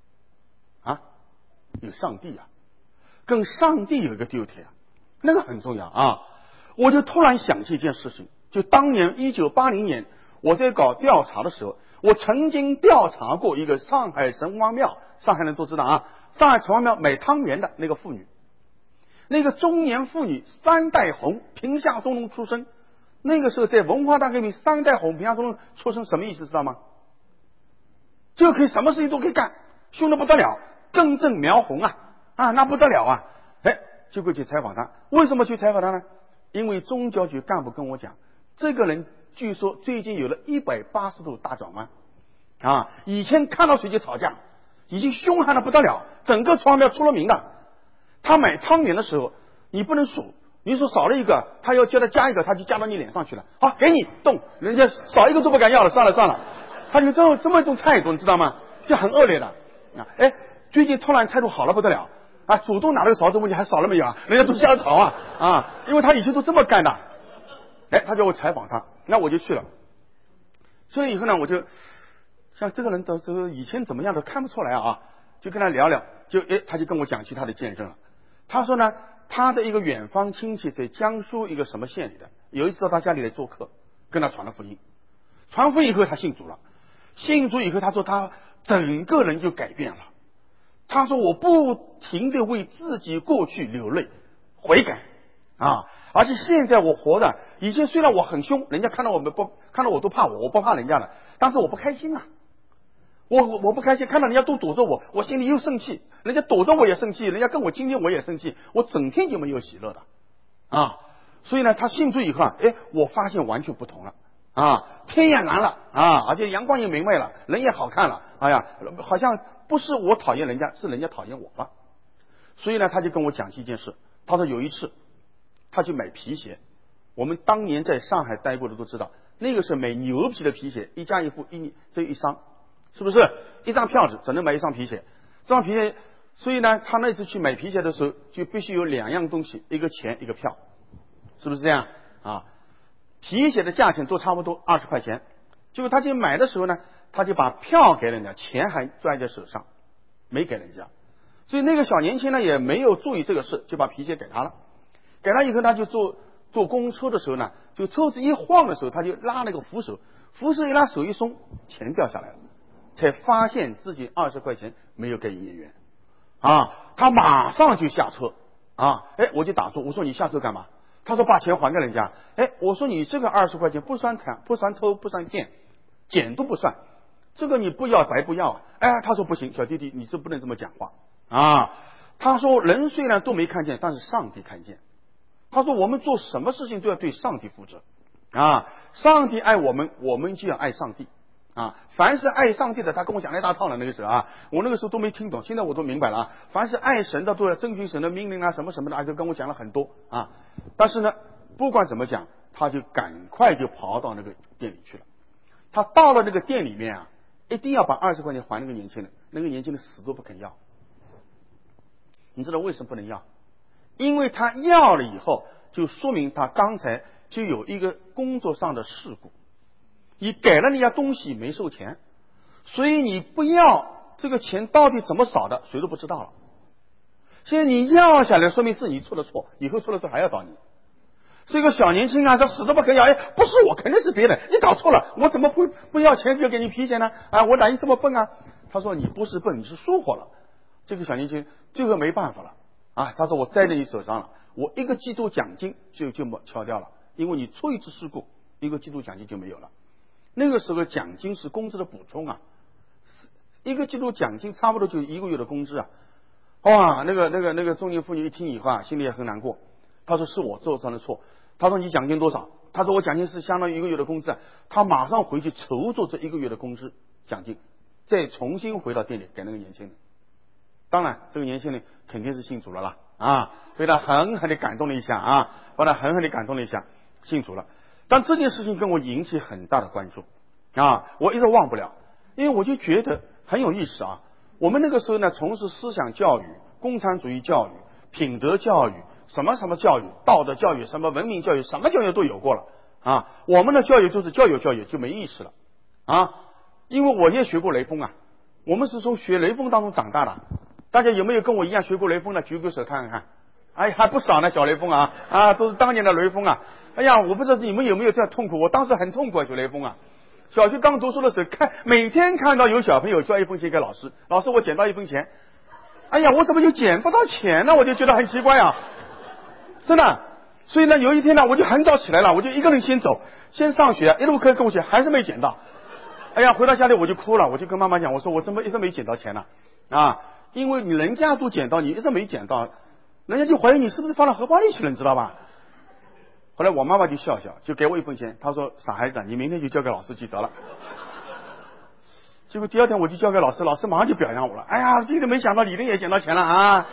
有上帝跟上帝有一个 duty 那个很重要我就突然想起一件事情，就当年1980年我在搞调查的时候，我曾经调查过一个上海城隍庙，上海人都知道上海城隍庙买汤圆的那个妇女，那个中年妇女三代红，贫下中农出身。那个时候在文化大革命，三代红贫下中农出身什么意思知道吗？就可以什么事情都可以干，凶得不得了，根正苗红那不得了就会去采访他。为什么去采访他呢？因为宗教局干部跟我讲，这个人据说最近有了180度大转弯以前看到谁就吵架，已经凶悍的不得了，整个城隍庙出了名的。他买汤圆的时候你不能数，你说少了一个，他要叫他加一个，他就加到你脸上去了，好给你动，人家少一个都不敢要了，算了，他就这么一种态度，你知道吗？就很恶劣的最近突然态度好了不得了主动拿了个勺子问你还少了没有人家都吓得逃因为他以前都这么干的他叫我采访他，那我就去了。所以以后呢，我就像这个人这以前怎么样都看不出来就跟他聊聊，他就跟我讲起他的见证了。他说呢，他的一个远方亲戚在江苏一个什么县里的，有一次到他家里来做客，跟他传了福音。传福音以后他信主了，信主以后他说他整个人就改变了。他说我不停地为自己过去流泪悔改而且现在我活的，以前虽然我很凶，人家看到我都怕我不怕人家的，但是我不开心我不开心，看到人家都躲着我心里又生气，人家躲着我也生气，人家跟我亲近我也生气，我整天就没有喜乐的所以呢，他信主以后我发现完全不同了天也蓝了而且阳光也明媚了，人也好看了，好像不是我讨厌人家，是人家讨厌我了。所以呢，他就跟我讲起一件事，他说有一次他去买皮鞋，我们当年在上海待过的都知道，那个是买牛皮的皮鞋，一家一副这一双，是不是一张票子只能买一双皮鞋？这双皮鞋，所以呢，他那次去买皮鞋的时候就必须有2样东西，一个钱一个票，是不是这样皮鞋的价钱都差不多20块钱，结果他去买的时候呢，他就把票给人家，钱还攥在手上没给人家。所以那个小年轻呢也没有注意这个事，就把皮鞋给他了。给他以后，他就坐公车的时候呢，就车子一晃的时候，他就拉那个扶手一拉，手一松，钱掉下来了，才发现自己20块钱没有给营业员。 他马上就下车我就打住，我说你下车干嘛？他说把钱还给人家。我说你这个20块钱不算偷不算捡都不算，这个你不要白不要他说不行，小弟弟你这不能这么讲话他说人虽然都没看见，但是上帝看见。他说我们做什么事情都要对上帝负责上帝爱我们，我们就要爱上帝凡是爱上帝的，他跟我讲了一大套了，那个时候我那个时候都没听懂，现在我都明白了凡是爱神的都要遵循神的命令什么什么的就跟我讲了很多但是呢不管怎么讲，他就赶快就跑到那个店里去了。他到了那个店里面一定要把20块钱还那个年轻人，那个年轻人死都不肯要。你知道为什么不能要？因为他要了以后，就说明他刚才就有一个工作上的事故，你给了人家东西没收钱，所以你不要，这个钱到底怎么少的谁都不知道了。现在你要下来，说明是你出了错，以后出了错还要找你。所以个小年轻他死都不肯要，不是我，肯定是别人，你搞错了，我怎么会不要钱就给你皮钱呢我哪有这么笨他说你不是笨，你是疏忽了。这个小年轻最后没办法了他说我栽在你手上了，我1个季度奖金就敲掉了，因为你出一次事故1个季度奖金就没有了。那个时候奖金是工资的补充1个季度奖金差不多就1个月的工资那个中年妇女一听以后心里也很难过。他说是我做上的错。他说你奖金多少？他说我奖金是相当于1个月的工资他马上回去筹措这1个月的工资奖金，再重新回到店里给那个年轻人。当然这个年轻人肯定是信主了啦被他狠狠地感动了一下把他狠狠地感动了一下，信主了。但这件事情跟我引起很大的关注我一直忘不了，因为我就觉得很有意思我们那个时候呢，从事思想教育、共产主义教育、品德教育、什么什么教育、道德教育、什么文明教育，什么教育都有过了我们的教育就是教育就没意思了因为我也学过雷锋我们是从学雷锋当中长大的。大家有没有跟我一样学过雷锋的？举个手看看。还不少呢，小雷锋都是当年的雷锋我不知道你们有没有这样痛苦，我当时很痛苦学雷锋小学刚读书的时候每天看到有小朋友交1分钱给老师，老师我捡到1分钱，我怎么就捡不到钱呢？我就觉得很奇怪真的。所以呢有一天呢我就很早起来了，我就一个人先走，先上学一路跟我学，还是没捡到。回到家里我就哭了，我就跟妈妈讲，我说我怎么一直没捡到钱呢因为你人家都捡到，你一直没捡到，人家就怀疑你是不是放到荷包里去了，你知道吧？后来我妈妈就笑笑，就给我1分钱，她说傻孩子你明天就交给老师记得了。结果第2天我就交给老师，老师马上就表扬我了，这个没想到李林也捡到钱了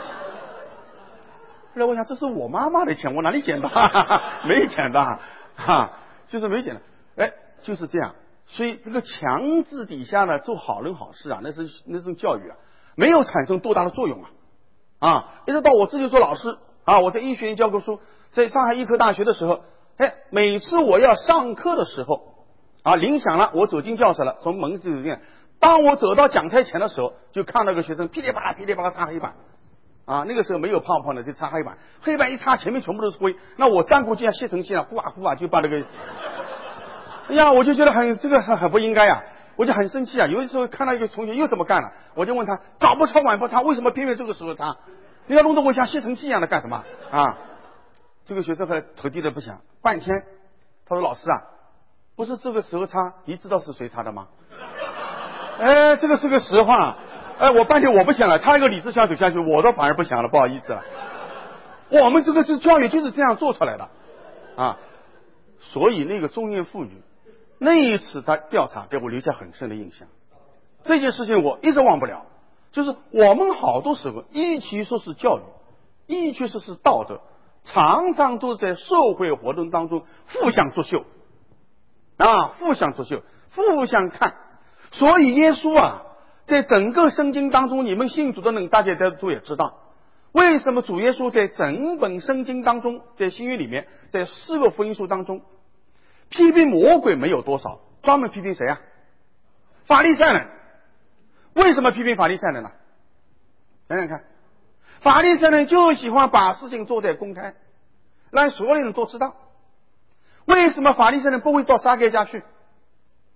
后来我想这是我妈妈的钱，我哪里捡到没捡到就是没捡到就是这样。所以这个强制底下呢做好人好事那种教育没有产生多大的作用一直到我自己做老师我在医学院教过书，在上海医科大学的时候每次我要上课的时候铃响了，我走进教室了，从门走进，当我走到讲台前的时候，就看到个学生噼里啪啦噼里啪啦擦黑板那个时候没有泡泡的，就擦黑板，黑板一擦前面全部都是灰，那我站过去吸尘器呼就把那个我就觉得这个很不应该我就很生气有的时候看到一个同学又这么干了，我就问他早不擦晚不擦，为什么偏偏这个时候擦？你要弄得我像吸尘器一样的干什么这个学生后来头低的不响，半天他说老师不是这个时候擦，你知道是谁擦的吗？这个是个实话我半天我不想了，他那个理智相处下去，我倒反而不想了，不好意思了。我们这个是教育就是这样做出来的所以那个中年妇女那一次他调查给我留下很深的印象，这件事情我一直忘不了。就是我们好多时候与其说是教育，与其说是道德，常常都在社会活动当中互相作秀互相作秀，互相看。所以耶稣在整个圣经当中，你们信主的人大家都也知道，为什么主耶稣在整本圣经当中，在新约里面，在4个福音书当中批评魔鬼没有多少，专门批评谁法利赛人。为什么批评法利赛人呢？想想看，法利赛人就喜欢把事情做在公开，让所有人都知道。为什么法利赛人不会到撒该家去？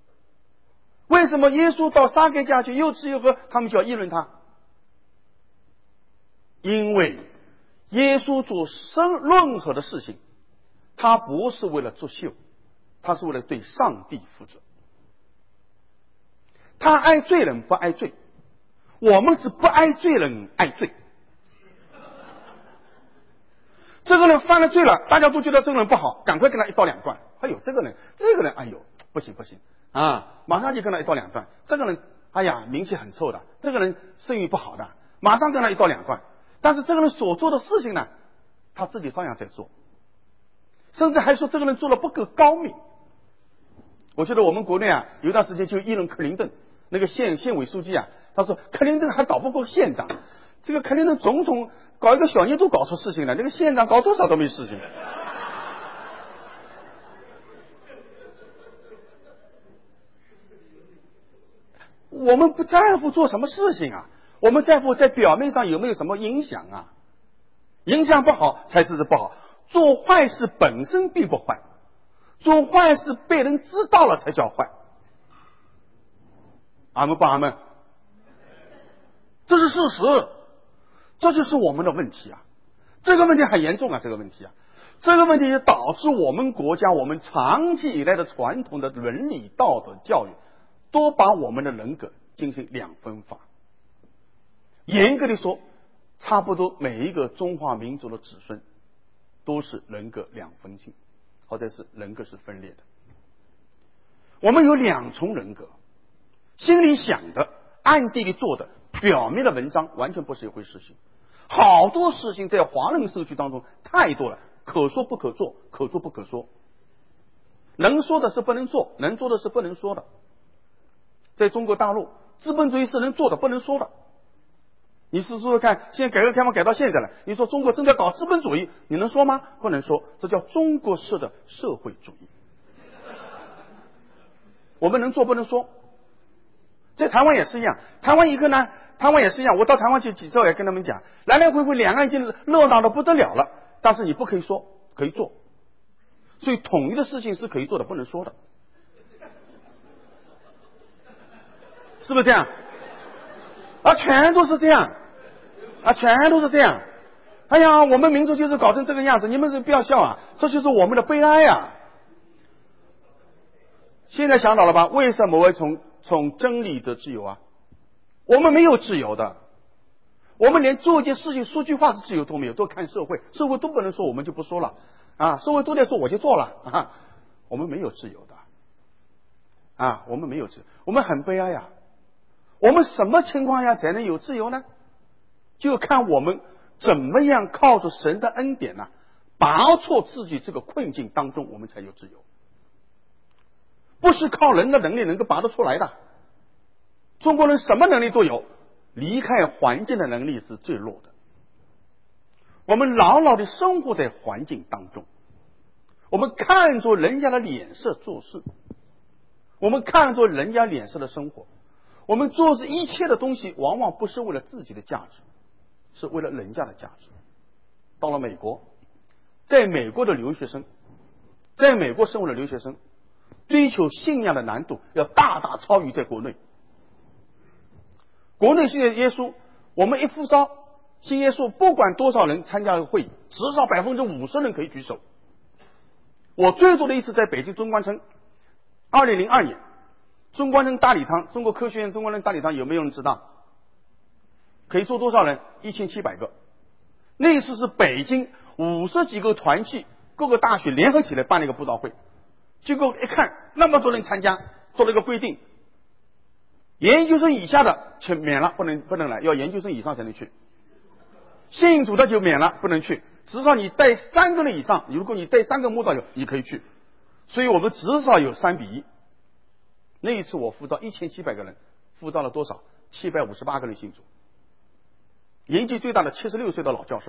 为什么耶稣到撒该家去又吃又喝，他们就要议论他？ 因为耶稣做任何的事情，他不是为了作秀，他是为了对上帝负责。他爱罪人不爱罪，我们是不爱罪人爱罪。这个人犯了罪了，大家都觉得这个人不好，赶快跟他一刀两断。哎呦，这个人，哎呦，不行啊，马上就跟他一刀两断。这个人，哎呀，名气很臭的，这个人声誉不好的，马上跟他一刀两断。但是这个人所做的事情呢，他自己照样在做，甚至还说这个人做的不够高明。我记得我们国内啊，有一段时间就议论克林顿那个县委书记啊，他说克林顿还搞不过县长，这个克林顿总统搞一个小年都搞出事情了，这个县长搞多少都没事情。我们不在乎做什么事情啊，我们在乎在表面上有没有什么影响啊，影响不好才是不好。做坏事本身并不坏，做坏事被人知道了才叫坏。阿们不阿们？这是事实，这就是我们的问题啊！这个问题很严重啊！这个问题也导致我们国家我们长期以来的传统的伦理道德教育，都把我们的人格进行两分法。严格的说，差不多每一个中华民族的子孙都是人格两分性，或者是人格是分裂的。我们有两重人格，心里想的暗地里做的，表面的文章完全不是一回事情。好多事情在华人社区当中太多了，可说不可做，可做不可说，能说的是不能做，能做的是不能说的。在中国大陆，资本主义是能做的不能说的。你是说看，现在改革开放改到现在了，你说中国正在搞资本主义，你能说吗？不能说，这叫中国式的社会主义。我们能做不能说。在台湾也是一样，台湾也是一样。我到台湾去几次也跟他们讲，来来回回两岸已经热闹的不得了了，但是你不可以说，可以做。所以统一的事情是可以做的，不能说的，是不是这样？全都是这样，全都是这样。哎呀，我们民族就是搞成这个样子，你们不要笑啊，这就是我们的悲哀啊！现在想到了吧？为什么会从真理得自由啊？我们没有自由的，我们连做一件事情说句话的自由都没有，都看社会，社会都不能说，我们就不说了啊，社会都在说我就做了啊，我们没有自由的啊，我们没有自由，我们很悲哀啊。我们什么情况下才能有自由呢？就看我们怎么样靠着神的恩典呢，拔出自己这个困境当中，我们才有自由。不是靠人的能力能够拔得出来的。中国人什么能力都有，离开环境的能力是最弱的。我们牢牢地生活在环境当中，我们看着人家的脸色做事，我们看着人家脸色的生活，我们做这一切的东西往往不是为了自己的价值，是为了人家的价值。到了美国，在美国的留学生，在美国生活的留学生追求信仰的难度要大大超于在国内。国内现在耶稣，我们一呼召信耶稣，不管多少人参加会，至少50%人可以举手。我最多的一次在北京中关村，2002年，中关村大礼堂，中国科学院中关村大礼堂有没有人知道？可以坐多少人？1700个。那一次是北京50几个团契，各个大学联合起来办了一个布道会。结果一看那么多人参加，做了一个规定，研究生以下的全免了，不能来，要研究生以上才能去。信主的就免了，不能去。至少你带3个人以上，如果你带3个慕道友，你可以去。所以我们至少有3比1。那一次我呼召1700个人，呼召了多少？758个人信主。年纪最大的76岁的老教授，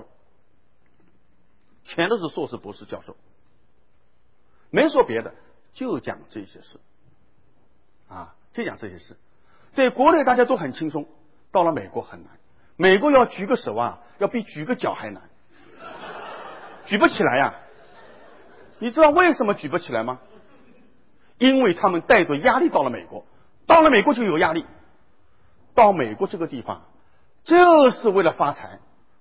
全都是硕士博士教授，没说别的，就讲这些事就讲这些事。在国内大家都很轻松，到了美国很难。美国要举个手要比举个脚还难，举不起来呀。你知道为什么举不起来吗？因为他们带着压力到了美国，到了美国就有压力。到美国这个地方，就是为了发财，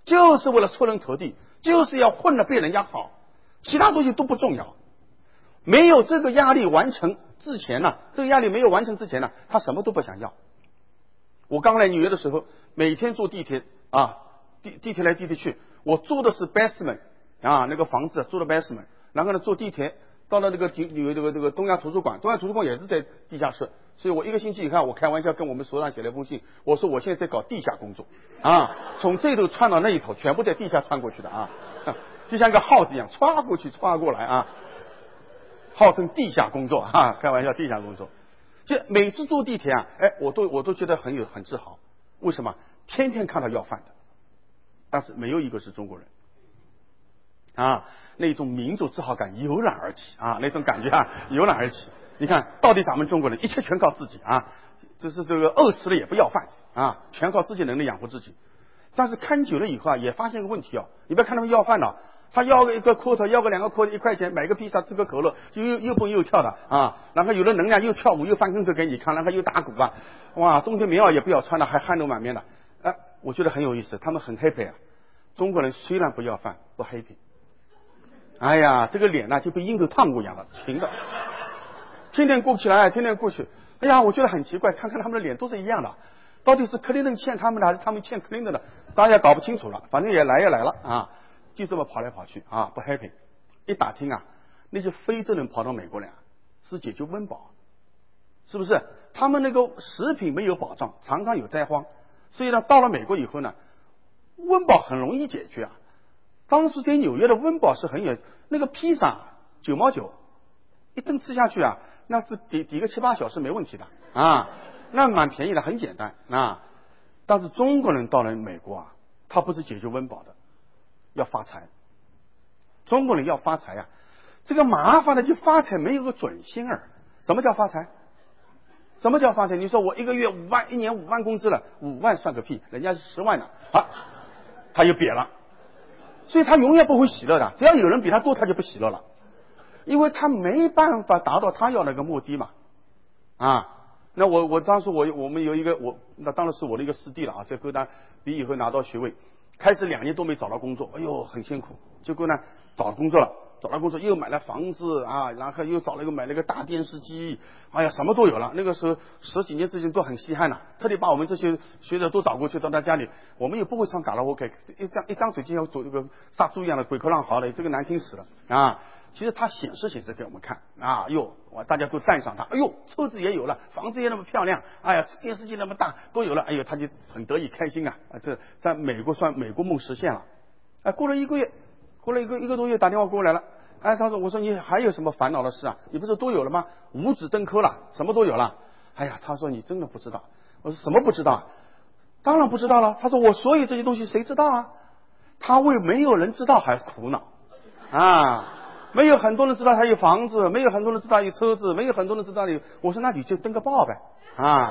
就是为了出人头地，就是要混得比人家好，其他东西都不重要。没有这个压力完成之前呢，这个压力没有完成之前呢，他什么都不想要。我刚来纽约的时候，每天坐地铁啊，地铁来地铁去，我住的是 basement 啊，那个房子住的 basement， 然后呢坐地铁到了那个纽约这个东亚图书馆，东亚图书馆也是在地下室，所以我一个星期以后，我开玩笑跟我们所长写了一封信，我说我现在在搞地下工作啊，从这头穿到那一头，全部在地下穿过去的啊，就像个耗子一样，歘过去歘过来啊，号称地下工作啊，开玩笑，地下工作。就每次坐地铁啊，我都觉得很自豪。为什么？天天看到要饭的，但是没有一个是中国人啊，那种民族自豪感油然而起啊，那种感觉啊油然而起。你看到底咱们中国人一切全靠自己啊，就是这个饿死了也不要饭啊，全靠自己能力养活自己。但是看久了以后啊，也发现个问题哦，你不要看他们要饭的。他要个一个quarter，要个2个quarter，1块钱买个披萨，吃个可乐，就又蹦又跳的啊，然后有了能量又跳舞又翻跟头给你看，然后又打鼓啊，哇，冬天棉袄也不要穿了，还汗流满面的，我觉得很有意思，他们很 happy 啊。中国人虽然不要饭，不 happy， 哎呀，这个脸呢就被樱头烫过一样的，平的，天天过起来，天天过去，哎呀，我觉得很奇怪，看看他们的脸都是一样的，到底是克林顿欠他们的，还是他们欠克林顿的，大家也搞不清楚了，反正也来了啊。就这么跑来跑去啊，不 happy。一打听啊，那些非洲人跑到美国来是解决温饱，是不是？他们那个食品没有保障，常常有灾荒，所以呢，到了美国以后呢，温饱很容易解决啊。当时在纽约的温饱是很有，那个披萨9毛9，一顿吃下去啊，那是抵个7、8小时没问题的啊，那蛮便宜的，很简单啊。但是中国人到了美国啊，他不是解决温饱的。要发财，中国人要发财啊，这个麻烦的就发财没有个准心儿。什么叫发财？什么叫发财？你说我一个月5万，一年5万工资了，5万算个屁，人家是10万呢啊，他又瘪了，所以他永远不会喜乐的。只要有人比他多，他就不喜乐了，因为他没办法达到他要那个目的嘛啊。那我当时我们有一个那当然是我的一个师弟了啊，在哥大毕业以后拿到学位。开始2年都没找到工作，哎呦很辛苦。结果呢找到工作了，又买了房子啊，然后又买了一个大电视机，哎呀什么都有了。那个时候10几年之前都很稀罕了，特地把我们这些学者都找过去到他家里，我们也不会唱卡拉 OK， 一张嘴就要走这个杀猪一样的鬼哭狼嚎的，这个难听死了啊。其实他显示给我们看啊，大家都赞赏他，哎呦车子也有了，房子也那么漂亮，哎呀电视机那么大都有了，哎呦他就很得意开心啊，这在美国算美国梦实现了。过了一个月，一个多月打电话过来了，他说我说你还有什么烦恼的事啊？你不是都有了吗？五子登科了，什么都有了。哎呀，他说你真的不知道。我说什么不知道？当然不知道了。他说我所有这些东西谁知道啊？他为没有人知道还苦恼啊。没有很多人知道他有房子，没有很多人知道有车子，没有很多人知道有。我说那你就登个报呗啊。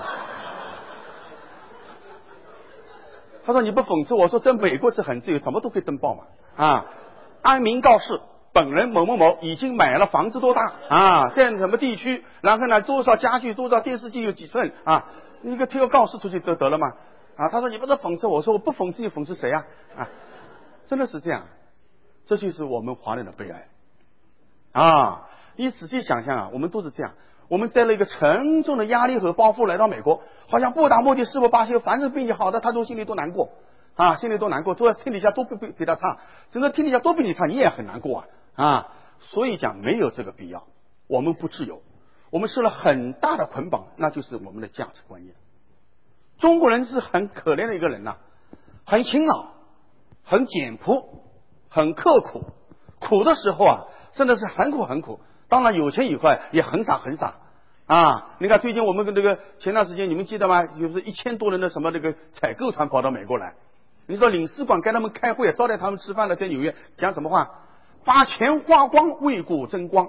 他说你不讽刺我说在美国是很自由，什么都可以登报嘛啊。安民告示本人某某某已经买了房子多大啊，在什么地区，然后呢多少家具，多少电视机有几寸啊，你个贴个告示出去得了吗啊。他说你不是讽刺我说我不讽刺你讽刺谁啊啊。真的是这样，这就是我们华人的悲哀啊！你仔细想想啊，我们都是这样，我们带了一个沉重的压力和包袱来到美国，好像不打目的誓不罢休，凡是比你好的，他都心里都难过啊，心里都难过，都天底下都比他差，整个天底下都比你差，你也很难过啊！所以讲没有这个必要，我们不自由，我们受了很大的捆绑，那就是我们的价值观念。中国人是很可怜的一个人呐，很勤劳，很简朴，很刻苦，苦的时候啊。真的是很苦很苦，当然有钱以后也很傻很傻啊！你看最近我们跟这个前段时间你们记得吗？就是1000多人的什么这个采购团跑到美国来，你说领事馆跟他们开会招待他们吃饭的，在纽约讲什么话？把钱花光为国争光。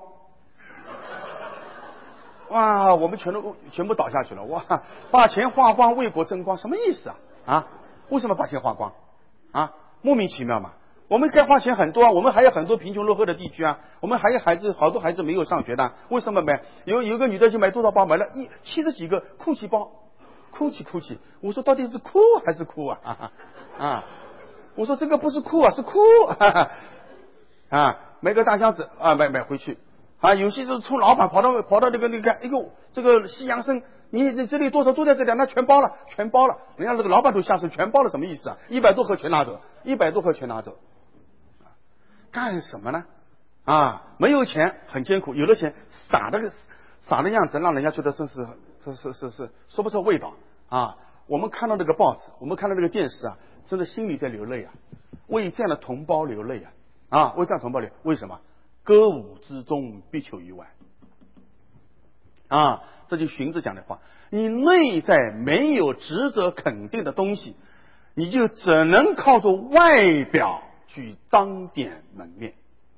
哇，我们全部倒下去了！哇，把钱花光为国争光什么意思啊？啊，为什么把钱花光啊？莫名其妙嘛。我们该花钱很多啊，我们还有很多贫穷落后的地区啊，我们还有好多孩子没有上学的，为什么买？有个女的就买多少包，买了70几个GUCCI包，GUCCI，我说到底是哭还是哭啊？ 我说这个不是哭啊，是哭啊，买个大箱子啊，买回去啊。有些时候从老板跑到那个哎呦，这个西洋参，你这里多少都在这里，那全包了。人家那个老板都下手，全包了什么意思啊？100多盒全拿走，100多盒全拿走，干什么呢？啊，没有钱很艰苦，有了钱傻的样子，让人家觉得真是说不出味道啊。我们看到这个报纸，我们看到这个电视啊，真的心里在流泪啊，为这样的同胞流泪啊，为这样同胞流，为什么？歌舞之中必求于外啊，这就荀子讲的话，你内在没有值得肯定的东西，你就只能靠着外表去彰点门面，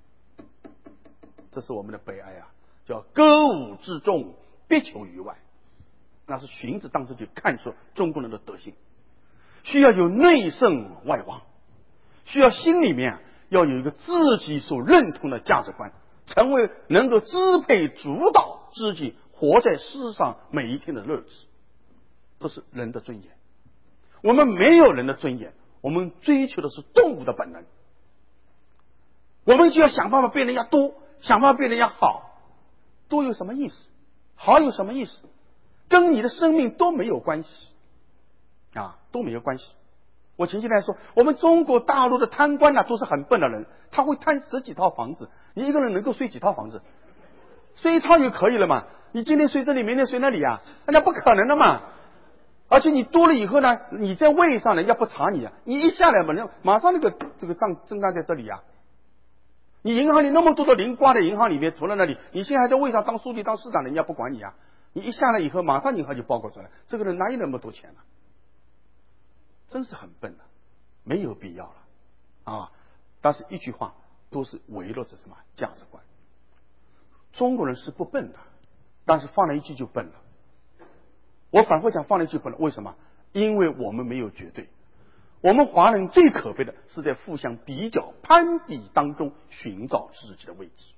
这是我们的悲哀啊，叫歌舞之中必求于外。那是荀子当时就看出中国人的德性，需要有内圣外王，需要心里面要有一个自己所认同的价值观，成为能够支配主导自己活在世上每一天的乐子。这是人的尊严。我们没有人的尊严，我们追求的是动物的本能，我们就要想办法比人家多，想办法比人家好。多有什么意思？好有什么意思？跟你的生命都没有关系啊，都没有关系。我前些天说，我们中国大陆的贪官都是很笨的人，他会贪10几套房子，你一个人能够睡几套房子？睡一套就可以了嘛，你今天睡这里，明天睡那里啊，那不可能的嘛。而且你多了以后呢，你在位上人家不查你啊，你一下来马上这个账在这里啊。你银行里那么多的零挂在银行里面，除了那里，你现在还在位上当书记当市长，人家不管你啊。你一下来以后，马上银行就报告出来，这个人哪有那么多钱呢？真是很笨的，没有必要了啊！但是一句话，都是围绕着什么价值观。中国人是不笨的，但是放了一句就笨了。我反复讲放了一句笨了，为什么？因为我们没有绝对。我们华人最可悲的是在互相比较攀比当中寻找自己的位置。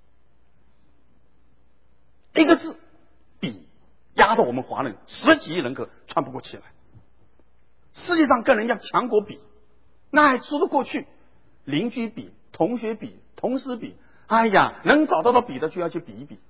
一个字比压到我们华人10几亿人口喘不过气来。世界上跟人家强国比，那还说得过去，邻居比，同学比，同事比，哎呀，能找到比的就要去比一比。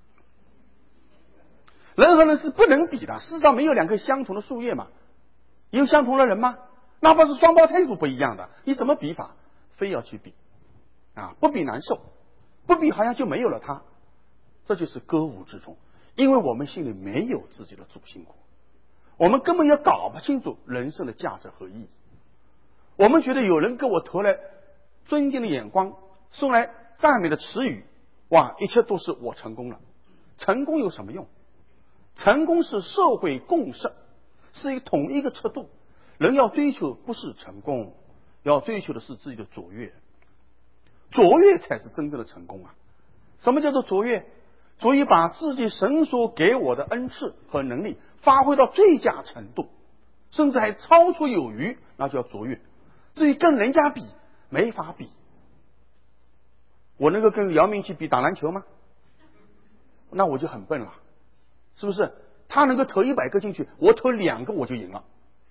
人和人是不能比的，世上没有2棵相同的树叶嘛，有相同的人吗？哪怕是双胞胎都不一样的，你怎么比法？非要去比啊，不比难受，不比好像就没有了他。这就是歌舞之中，因为我们心里没有自己的主心骨，我们根本也搞不清楚人生的价值和意义。我们觉得有人给我投来尊敬的眼光，送来赞美的词语，哇，一切都是我成功了。成功有什么用？成功是社会共识，是一个统一的尺度。人要追求不是成功，要追求的是自己的卓越，卓越才是真正的成功啊！什么叫做卓越？卓越把自己神所给我的恩赐和能力发挥到最佳程度，甚至还超出有余，那叫卓越。至于跟人家比，没法比。我能够跟姚明去比打篮球吗？那我就很笨了，是不是？他能够投100个进去，我投2个我就赢了。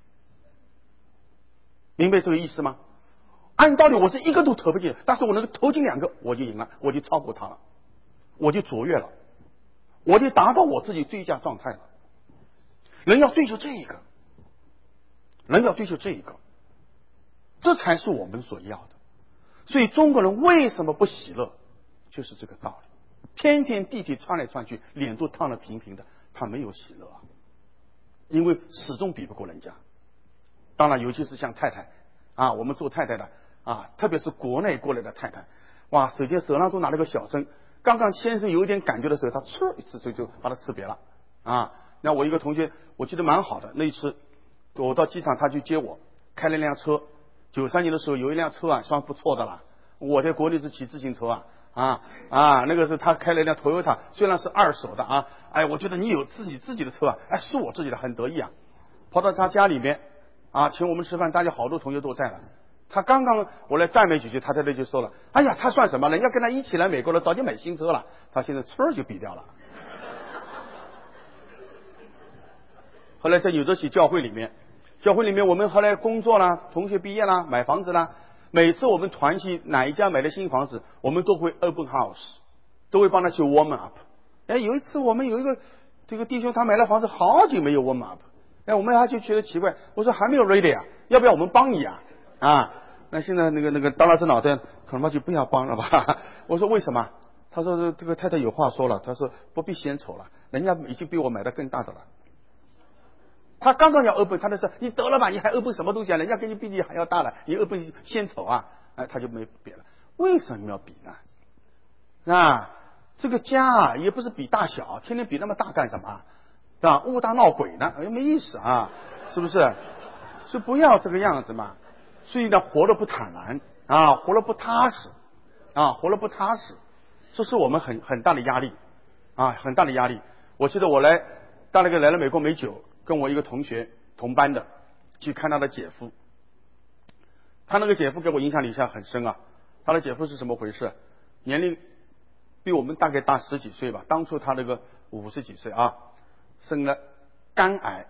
明白这个意思吗？按道理我是1个都投不进，但是我能够投进2个，我就赢了，我就超过他了，我就卓越了，我就达到我自己最佳状态了。人要追求这个，人要追求这个，这才是我们所要的。所以中国人为什么不喜乐，就是这个道理。天天地铁穿来穿去，脸都烫得平平的，他没有喜乐啊，因为始终比不过人家。当然尤其是像太太啊，我们做太太的啊，特别是国内过来的太太，哇，手上都拿了个小针，刚刚先生有一点感觉的时候，他哧一次就把它吃瘪了啊。那我一个同学我记得蛮好的，那一次我到机场他去接我，开了一辆车，93年的时候有一辆车啊算不错的了，我在国内是骑自行车那个是他开了一辆 Toyota， 虽然是2手的啊，哎，我觉得你有自己的车啊，哎，是我自己的，很得意啊。跑到他家里面啊，请我们吃饭，大家好多同学都在了。他刚刚我来赞美几句，他在那就说了，哎呀，他算什么？人家跟他一起来美国了，早就买新车了，他现在车就比掉了。后来在纽泽西教会里面我们后来工作啦，同学毕业啦，买房子啦， 每次我们团契哪一家买的新房子，我们都会 open house， 都会帮他去 warm up。有一次我们有一个这个弟兄，他买了房子好久没有 warm up， 我们还就觉得奇怪，我说还没有 ready 啊，要不要我们帮你啊？那现在那个当老师脑袋恐怕就不要帮了吧？我说为什么？他说这个太太有话说了，他说不必献丑了，人家已经比我买的更大的了。他刚刚要 open， 他就说你得了吧，你还 open 什么东西啊？人家跟你比你还要大了，你 open 献丑啊？他就没比了。为什么要比呢？这个家也不是比大小，天天比那么大干什么？误大闹鬼呢？没意思啊，是不是？所以不要这个样子嘛。所以呢，活得不坦然活得不踏实活得不踏实，这是我们很大的压力很大的压力。我记得我来了美国没久，跟我一个同学同班的去看他的姐夫，他那个姐夫给我影响力很深他的姐夫是什么回事？年龄比我们大概大10几岁吧，当初他那个50几岁生了肝癌。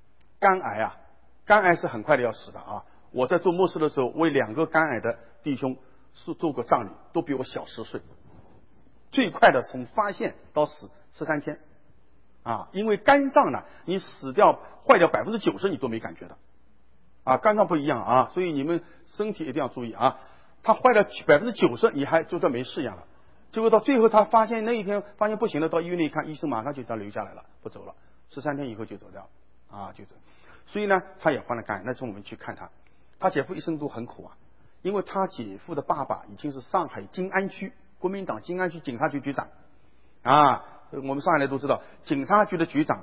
肝癌是很快的要死的我在做牧师的时候，为2个肝癌的弟兄是做过葬礼，都比我小10岁。最快的从发现到死13天因为肝脏呢，你死掉坏掉90%你都没感觉的肝脏不一样所以你们身体一定要注意它坏了90%你还就算没事一样了。结果到最后他发现那一天发现不行了，到医院里一看，医生马上就叫他留下来了，不走了，13天以后就走掉就走。所以呢，他也患了肝癌。那时候我们去看他姐夫一生都很苦因为他姐夫的爸爸已经是上海静安区国民党静安区警察局局长我们上海人都知道，警察局的局长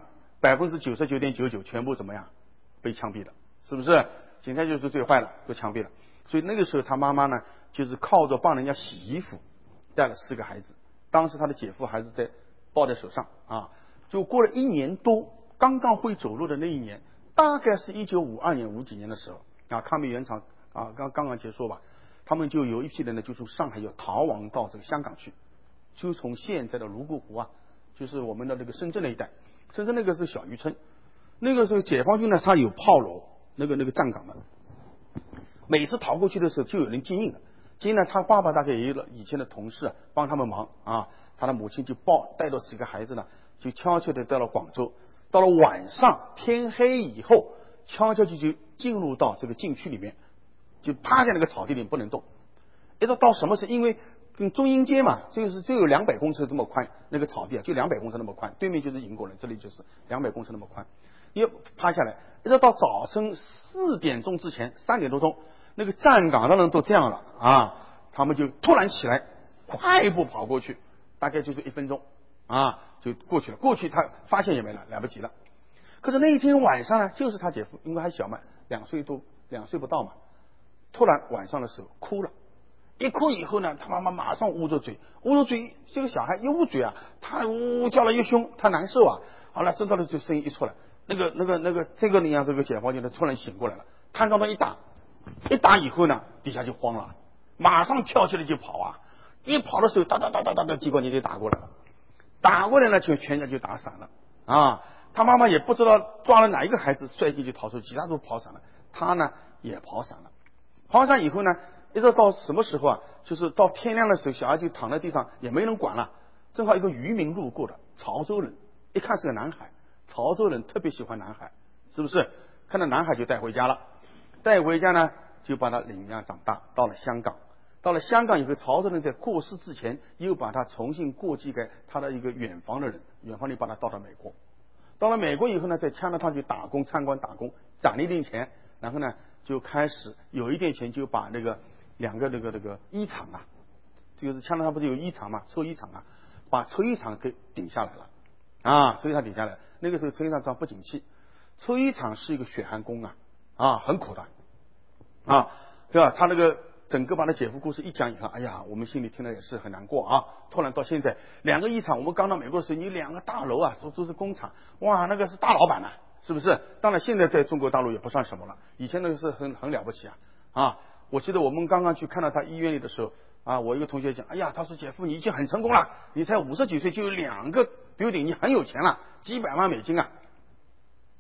99.99%全部怎么样被枪毙了，是不是？警察局是最坏了，都枪毙了。所以那个时候他妈妈呢，就是靠着帮人家洗衣服带了4个孩子。当时他的姐夫还是抱在手上就过了1年多，刚刚会走路的那一年，大概是1952年50几年的时候抗美援朝刚刚结束吧，他们就有一批人呢，就从上海要逃亡到这个香港去，就从现在的泸沽湖就是我们的那个深圳那一带，深圳那个是小渔村，那个时候解放军呢，他有炮楼，那个站岗的，每次逃过去的时候就有人接应的。接应呢，他爸爸大概也有以前的同事帮他们忙他的母亲就带着4个孩子呢，就悄悄的到了广州。到了晚上天黑以后，悄悄就进入到这个禁区里面，就趴在那个草地里不能动。一直到什么时？因为跟中英街嘛，就有200公尺这么宽，那个草地就200公尺那么宽，对面就是英国人，这里就是200公尺那么宽。你趴下来，一直到早晨4点钟之前，3点多钟，那个站岗的人都这样了他们就突然起来，快步跑过去，大概就是1分钟就过去了。过去他发现也没来不及了。可是那一天晚上呢，就是他姐夫，因为还小嘛，2岁不到嘛，突然晚上的时候哭了。一哭以后呢，他妈妈马上捂着嘴，这个小孩一捂嘴他呜叫了一凶，他难受好了，知道了，这声音一出来，这个解放军突然醒过来了，探照灯一打以后呢，底下就慌了，马上跳起来就跑一跑的时候，哒，机关枪就打过来了，就全家就打散了他妈妈也不知道抓了哪一个孩子摔进去逃出，其他都跑散了，他呢也跑散了。跑散以后呢，一直到什么时候就是到天亮的时候，小孩就躺在地上，也没人管了。正好一个渔民路过的潮州人，一看是个男孩，潮州人特别喜欢男孩，是不是？看到男孩就带回家了，带回家呢就把他领养长大，到了香港以后，潮州人在过世之前又把他重新过继给他的一个远房的人，远房里把他到了美国。到了美国以后呢，在加拿大去打工，参观打工，攒了一点钱，然后呢就开始有一点钱，就把那个2个衣厂就是加拿大不是有衣厂嘛，抽衣厂把抽衣厂给顶下来了抽衣厂顶下来，那个时候抽衣厂不景气，抽衣厂是一个血汗工很苦的对吧？他那个整个把他姐夫故事一讲以后，哎呀，我们心里听了也是很难过突然到现在2个衣厂，我们刚到美国的时候，你2个大楼都是工厂，哇，那个是大老板是不是？当然现在在中国大陆也不算什么了，以前那个是很了不起我记得我们刚刚去看到他医院里的时候我一个同学讲，哎呀，他说姐夫你已经很成功了，你才50几岁就有2个 building， 你很有钱了，几百万美金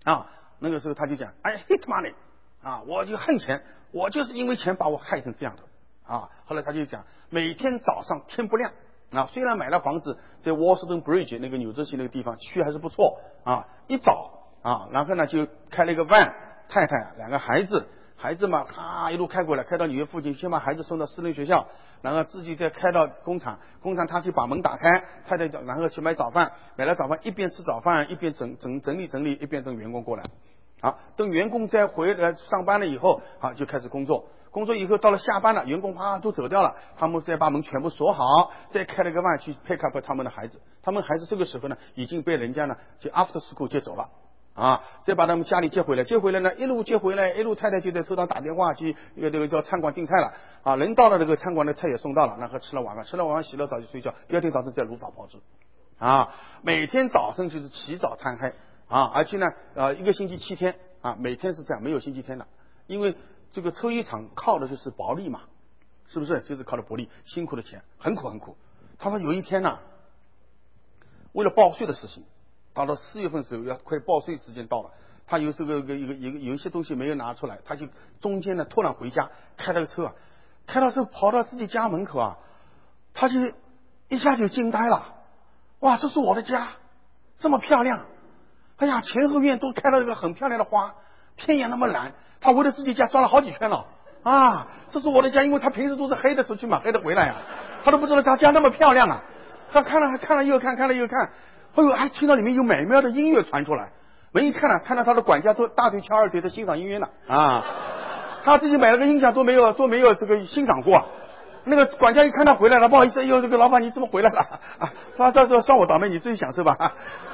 那个时候他就讲，哎 hate money 我就恨钱，我就是因为钱把我害成这样的啊。后来他就讲，每天早上天不亮啊，虽然买了房子在 Washington Bridge 那个纽泽西那个地方，去还是不错啊。一早啊，然后呢就开了一个 van， 太太两个孩子嘛，一路开过来，开到纽约附近，先把孩子送到私人学校，然后自己再开到工厂他去把门打开，太太然后去买早饭，买了早饭一边吃早饭一边整理，一边等员工过来。啊，等员工再回来上班了以后，啊，就开始工作以后到了下班了，员工都走掉了，他们再把门全部锁好，再开了个van去 pick up 他们的孩子这个时候呢已经被人家呢就 after school 接走了。啊，再把他们家里接回来呢，一路接回来，一路太太就在车上打电话去这个叫餐馆订菜了。啊，人到了这个餐馆的菜也送到了，然后吃了晚饭，洗了澡就睡觉，第二天早上再如法炮制。啊，每天早上就是起早贪黑。啊，而且呢，一个星期7天啊，每天是这样，没有星期天的，因为这个抽烟厂靠的就是薄利嘛，是不是？就是靠的薄利，辛苦的钱，很苦。他说有一天呢，为了报税的事情，到了4月份时候要快报税时间到了，他有这个有一些东西没有拿出来，他就中间呢突然回家，开了个车，开到时候跑到自己家门口啊，他就一下就惊呆了，哇，这是我的家，这么漂亮。哎呀，前后院都开了一个很漂亮的花，天也那么蓝，他围着自己家转了好几圈了啊！这是我的家，因为他平时都是黑的出去嘛，黑的回来啊，他都不知道他家那么漂亮啊！他看了又看，哎呦，还听到里面有美妙的音乐传出来。门一看看到他的管家都大腿翘二腿在欣赏音乐呢啊！他自己买了个音响都没有这个欣赏过。那个管家一看他回来了，不好意思，哎呦，这个老板你怎么回来了啊？他这时候算我倒霉，你自己享受吧。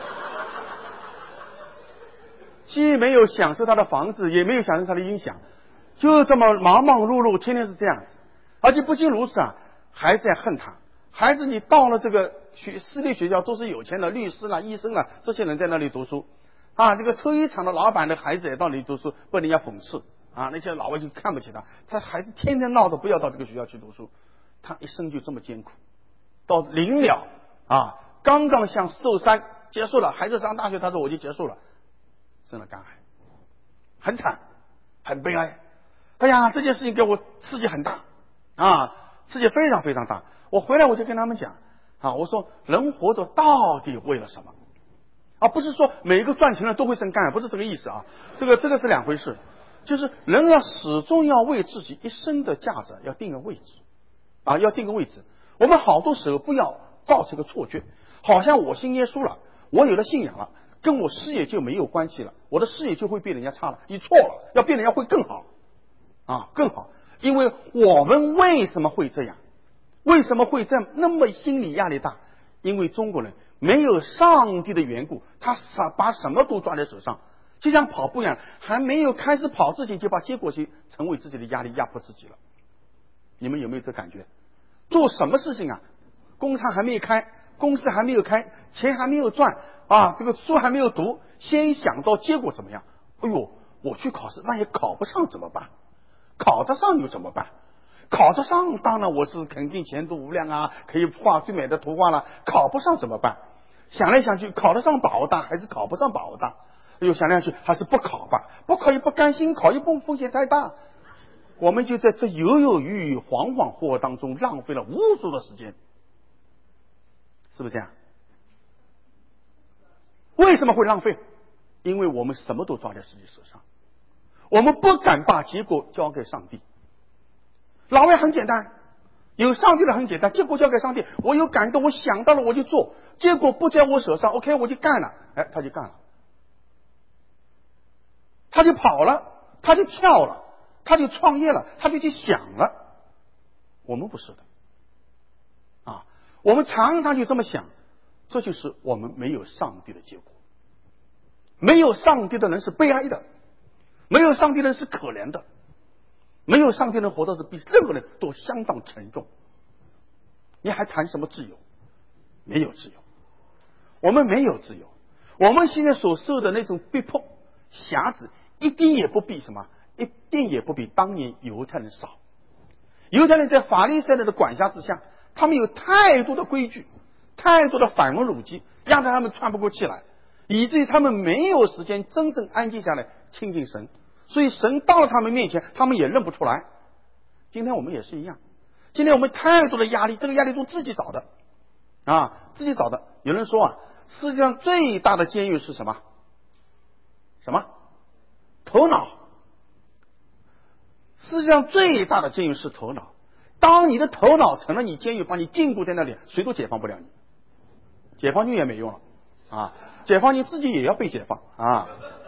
既没有享受他的房子，也没有享受他的音响，就这么忙碌，天天是这样子。而且不仅如此啊，孩子也恨他。孩子，你到了这个私立学校都是有钱的律师啦、医生啦，这些人在那里读书啊。这个抽烟厂的老板的孩子也到那里读书，被人家讽刺啊。那些老外就看不起他，他孩子天天闹着不要到这个学校去读书，他一生就这么艰苦。到临了啊，刚想受伤结束了，孩子上大学，他说我就结束了。生了肝癌，很惨，很悲哀。哎呀，这件事情给我刺激很大啊，刺激非常非常大。我回来我就跟他们讲啊，我说人活着到底为了什么？啊，不是说每一个赚钱的都会生肝癌，不是这个意思啊。这个是两回事。就是人要始终要为自己一生的价值要定个位置啊，要定个位置。我们好多时候不要造成个错觉，好像我信耶稣了，我有了信仰了，跟我事业就没有关系了，我的事业就会比人家差了。你错了，要比人家会更好啊，更好。因为我们为什么会这样？为什么会这样那么心理压力大？因为中国人没有上帝的缘故，他把什么都抓在手上，就像跑步一样，还没有开始跑之前就把结果去成为自己的压力，压迫自己了。你们有没有这感觉？做什么事情啊，工厂还没有开，公司还没有开，钱还没有赚啊，这个书还没有读，先想到结果怎么样。哎呦，我去考试，万一考不上怎么办？考得上又怎么办？考得上当然我是肯定前途无量啊，可以画最美的图画了。考不上怎么办？想来想去，考得上把握大还是考不上把握大？哎呦，想来想去还是不考吧，不考也不甘心，考一不风险太大。我们就在这犹犹豫豫、恍恍惚惚当中浪费了无数的时间，是不是这样？为什么会浪费？因为我们什么都抓在自己手上，我们不敢把结果交给上帝。老外很简单，有上帝的很简单，结果交给上帝。我有感动，我想到了我就做，结果不在我手上 ，OK 我就干了，哎，他就干了，他就跑了，他就跳了，他就创业了，他就去想了。我们不是的啊，我们常常就这么想，这就是我们没有上帝的结果。没有上帝的人是悲哀的，没有上帝的人是可怜的，没有上帝的人活的是比任何人都相当沉重。你还谈什么自由？没有自由，我们没有自由。我们现在所受的那种逼迫、辖制，一定也不比什么，一定也不比当年犹太人少。犹太人在法利赛人的管辖之下，他们有太多的规矩，太多的繁文缛节，让他们喘不过气来，以至于他们没有时间真正安静下来亲近神。所以神到了他们面前，他们也认不出来。今天我们也是一样， 今天我们太多的压力，这个压力都自己找的啊，自己找的。有人说啊，世界上最大的监狱是什么？什么？头脑。世界上最大的监狱是头脑。当你的头脑成了你监狱，把你禁锢在那里，谁都解放不了你，解放军也没用了啊！解放军自己也要被解放啊！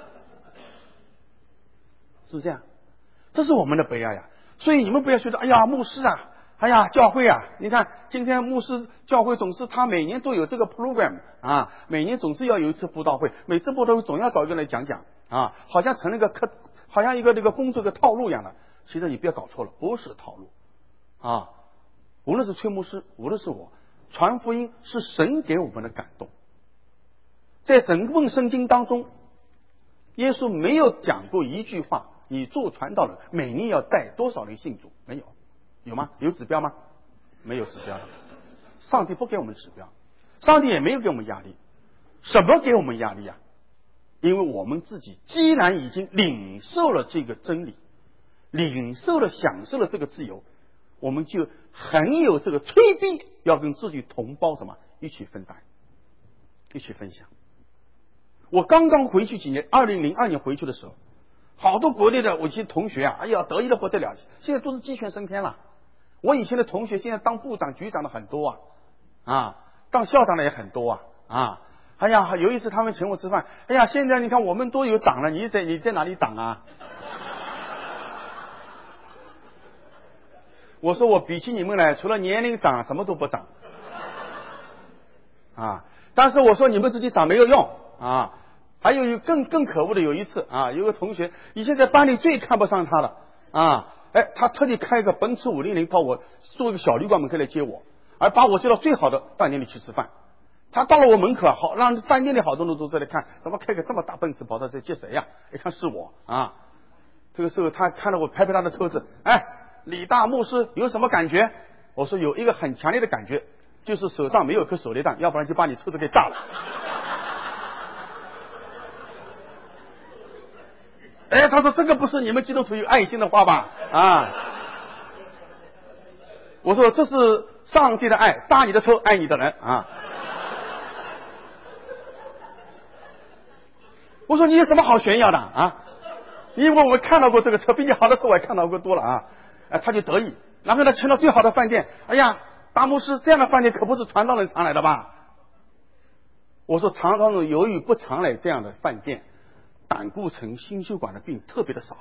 是这样，这是我们的悲哀呀。所以你们不要觉得，哎呀，牧师啊，哎呀，教会啊，你看今天牧师教会总是他每年都有这个 program 啊，每年总是要有一次布道会，每次布道会总要找一个人来讲讲啊，好像成了一个好像一个这个工作的套路一样的。其实你不要搞错了，不是套路啊！无论是崔牧师，无论是我，传福音是神给我们的感动。在整本圣经当中，耶稣没有讲过一句话，你做传道人每年要带多少人信主？没有，有吗？有指标吗？没有指标的。上帝不给我们指标，上帝也没有给我们压力。什么给我们压力啊？因为我们自己既然已经领受了这个真理，领受了享受了这个自由，我们就很有这个催逼要跟自己同胞什么一起分担，一起分享。我刚刚回去几年，2002年回去的时候，好多国内的我一些同学啊，哎呀，得意的不得了，现在都是鸡犬升天了。我以前的同学现在当部长局长的很多啊，当校长的也很多啊。哎呀，有一次他们请我吃饭，哎呀，现在你看我们都有党了，你在哪里党啊？我说我比起你们来，除了年龄长，什么都不长啊。但是我说你们自己长没有用啊。还有更可恶的，有一次啊，有个同学以前在班里最看不上他了啊，哎，他特地开个奔驰500把我坐一个小旅馆门口来接我，而把我接到最好的饭店里去吃饭。他到了我门口，好让饭店里好多人都在那看，怎么开个这么大奔驰跑到这接谁呀？一看是我啊。这个时候他看到我拍拍他的车子，哎，李大牧师有什么感觉？我说有一个很强烈的感觉，就是手上没有颗手榴弹，要不然就把你车子给炸了。哎，他说这个不是你们基督徒有爱心的话吧？啊，我说这是上帝的爱，炸你的车，爱你的人啊。我说你有什么好炫耀的啊？因为我们看到过这个车，比你好的车我也看到过多了啊。哎，他就得意，然后他请到最好的饭店。哎呀，大牧师这样的饭店可不是传道人常来的吧？我说传道人由于不常来这样的饭店，胆固醇、心血管的病特别的少，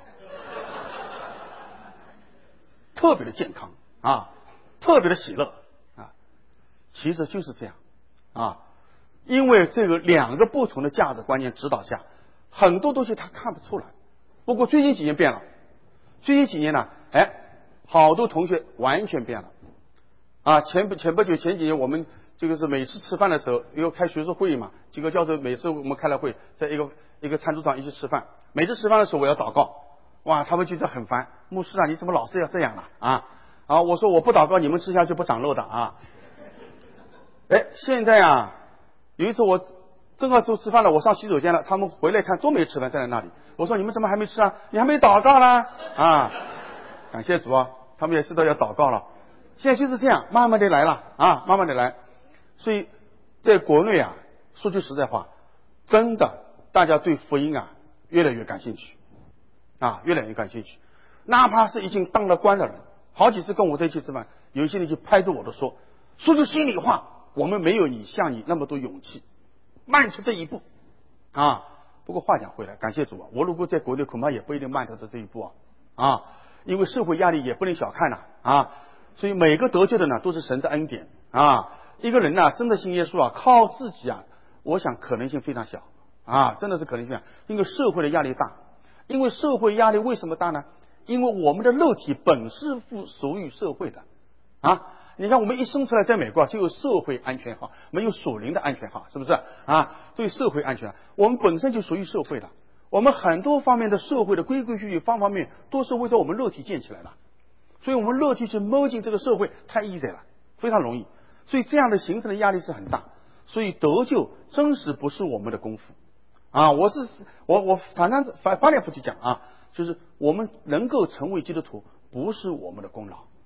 特别的健康啊，特别的喜乐啊。其实就是这样啊，因为这个两个不同的价值观念指导下，很多东西他看不出来。不过最近几年变了，最近几年呢，哎，好多同学完全变了啊。前几年我们这个是每次吃饭的时候，因为开学术会议嘛，几个教授每次我们开了会，在一个餐桌上一起吃饭，每次吃饭的时候我要祷告，哇，他们觉得很烦，牧师啊，你怎么老是要这样啊？我说我不祷告，你们吃下去不长肉的啊。哎，现在啊，有一次我正好就吃饭了，我上洗手间了，他们回来看都没吃饭，站在那里。我说你们怎么还没吃啊？你还没祷告呢啊！感谢主啊，他们也知道要祷告了。现在就是这样，慢慢的来了啊，慢慢的来。所以在国内啊，说句实在话，真的大家对福音啊越来越感兴趣啊，越来越感兴趣。哪怕是已经当了官的人，好几次跟我在一起吃饭，有一些人就拍着我的说句心里话，我们没有像你那么多勇气迈出这一步啊。不过话讲回来，感谢主啊，我如果在国内恐怕也不一定迈得出这一步啊，因为社会压力也不能小看啊。所以每个得救的呢都是神的恩典啊。一个人呢真的信耶稣啊，靠自己啊，我想可能性非常小啊，真的是可能性小，因为社会的压力大。因为社会压力为什么大呢？因为我们的肉体本是属于社会的啊。你看我们一生出来在美国就有社会安全号，没有属灵的安全号，是不是啊？对社会安全，我们本身就属于社会的，我们很多方面的社会的规规矩矩方方面面都是为了我们肉体建起来的，所以我们肉体去摸进这个社会太 easy 了，非常容易，所以这样的形成的压力是很大。所以得救真实不是我们的功夫啊！我反复去讲啊，就是我们能够成为基督徒不是我们的功劳，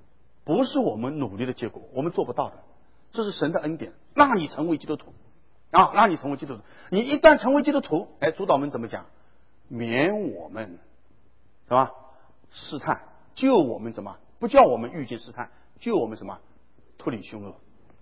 不是我们努力的结果，我们做不到的，这是神的恩典，让你成为基督徒啊，让你成为基督徒。你一旦成为基督徒，主祷文怎么讲？免我们是吧？试探，救我们怎么？不叫我们遇见试探，救我们什么？脱离凶恶。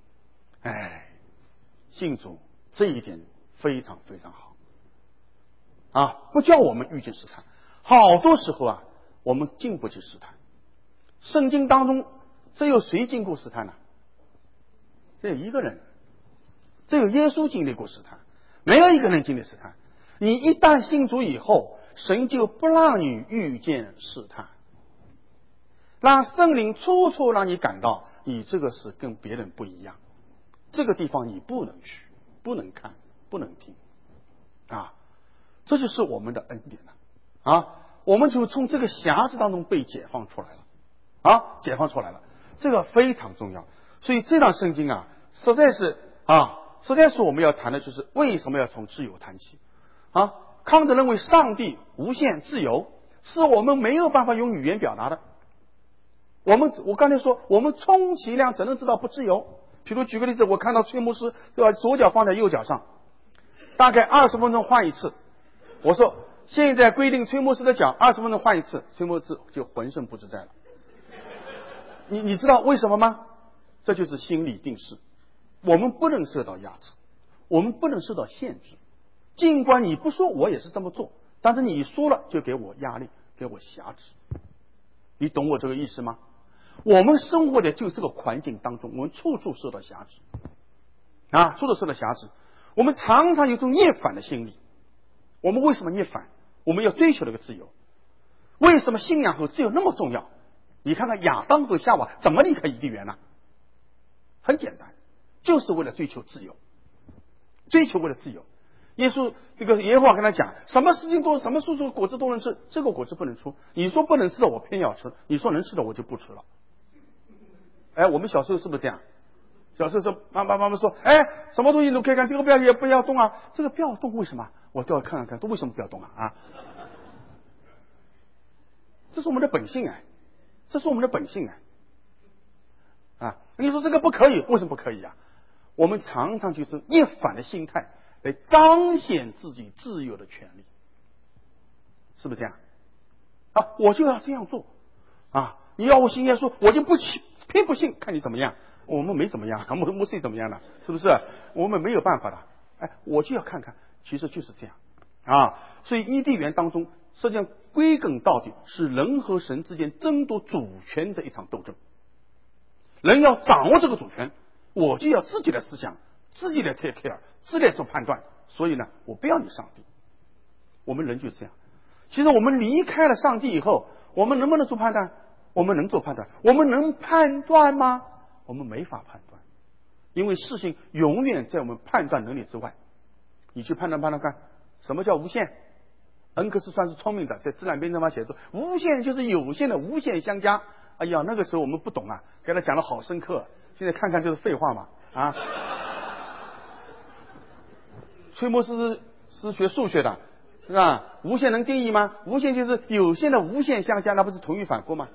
信主这一点非常非常好啊！不叫我们遇见试探。好多时候啊，我们经不起试探。圣经当中，只有谁经过试探呢？只有一个人，只有耶稣经历过试探，没有一个人经历试探。你一旦信主以后，神就不让你遇见试探，让圣灵处处让你感到你这个是跟别人不一样，这个地方你不能去，不能看，不能听啊！这就是我们的恩典了啊！我们就从这个匣子当中被解放出来了啊，解放出来了，这个非常重要。所以这段圣经啊，实在是我们要谈的就是为什么要从自由谈起啊？康德认为上帝无限自由，是我们没有办法用语言表达的。我刚才说，我们充其量只能知道不自由。比如举个例子，我看到崔牧师对吧，左脚放在右脚上，大概20分钟换一次。我说现在规定崔牧师的脚20分钟换一次，崔牧师就浑身不自在了。你知道为什么吗？这就是心理定势。我们不能受到压制，我们不能受到限制。尽管你不说，我也是这么做，但是你说了就给我压力，给我辖制。你懂我这个意思吗？我们生活的就这个环境当中，我们处处受到辖制啊，处处受到辖制。我们常常有种逆反的心理。我们为什么逆反？我们要追求这个自由。为什么信仰和自由那么重要？你看看亚当和夏娃怎么离开伊甸园呢？很简单，就是为了追求自由，为了自由。耶稣耶和华跟他讲，什么事情都什么树果子都能吃，这个果子不能吃。你说不能吃的，我偏要吃；你说能吃的，我就不吃了。我们小时候是不是这样？小时候说妈妈说，什么东西都可以看，这个不要动啊，这个不要动，为什么？我都要看看，都为什么不要动啊？这是我们的本性这是我们的本性你说这个不可以，为什么不可以啊？我们常常就是逆反的心态来彰显自己自由的权利，是不是这样？我就要这样做你要我信耶稣，我就不信，偏不信，看你怎么样。我们没怎么样，我们是怎么样的？是不是？我们没有办法的。我就要看看，其实就是这样所以伊甸园当中，实际上归根到底是人和神之间争夺主权的一场斗争。人要掌握这个主权，我就要自己的思想，自己来 take care， 自己来做判断。所以呢，我不要你上帝。我们人就是这样。其实我们离开了上帝以后，我们能不能做判断？我们能做判断。我们能判断吗？我们没法判断，因为事情永远在我们判断能力之外。你去判断看，什么叫无限？恩格斯算是聪明的，在自然辩证法写作，无限就是有限的无限相加。哎呀，那个时候我们不懂给他讲的好深刻，现在看看就是废话嘛崔牧师是学数学的，是吧？无限能定义吗？无限就是有限的无限相加，那不是同义反复吗？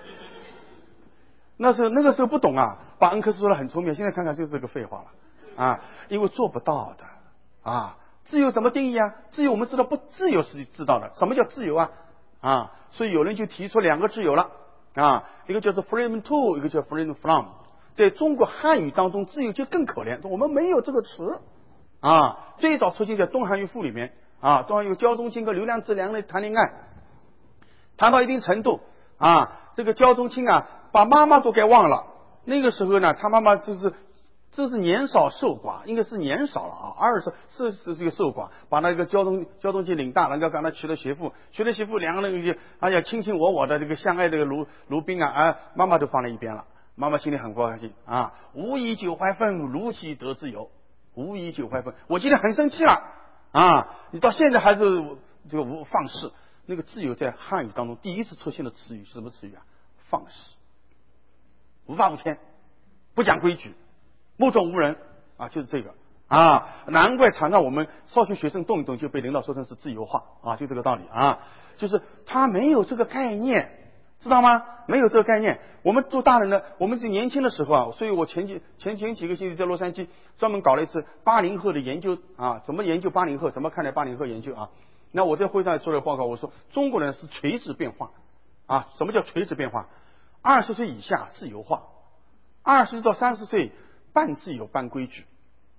那个时候不懂把恩格斯说的很聪明，现在看看就是个废话了因为做不到的自由怎么定义自由我们知道，不自由是知道的。什么叫自由所以有人就提出2个自由了一个叫做 freedom to， 一个叫 freedom from。 在中国汉语当中，自由就更可怜，我们没有这个词最早出现在东汉语赋里面东汉有焦宗卿和刘良之2人谈恋爱，谈到一定程度这个焦宗卿把妈妈都该忘了。那个时候呢，他妈妈这是年少守寡，应该是年少了20是这个守寡，把那个焦宗卿领大，然后让他娶了媳妇，2个人就卿卿我我的这个相爱这个如宾妈妈都放在一边了。妈妈心里很高兴无以久怀愤，如其得自由。无以久怀愤，我今天很生气了你到现在还是这个放肆。那个自由在汉语当中第一次出现的词语是什么词语放肆，无法无天，不讲规矩，目中无人就是这个难怪常常我们少学学生动一动就被领导说成是自由化就这个道理就是他没有这个概念， 知道吗？没有这个概念。我们做大人的，我们是年轻的时候啊，所以我前几个星期在洛杉矶专门搞了一次80后的研究啊，怎么研究80后，怎么看待80后研究啊？那我在会上做了报告，我说中国人是垂直变化啊。什么叫垂直变化？20岁以下自由化，20岁到30岁半自由半规矩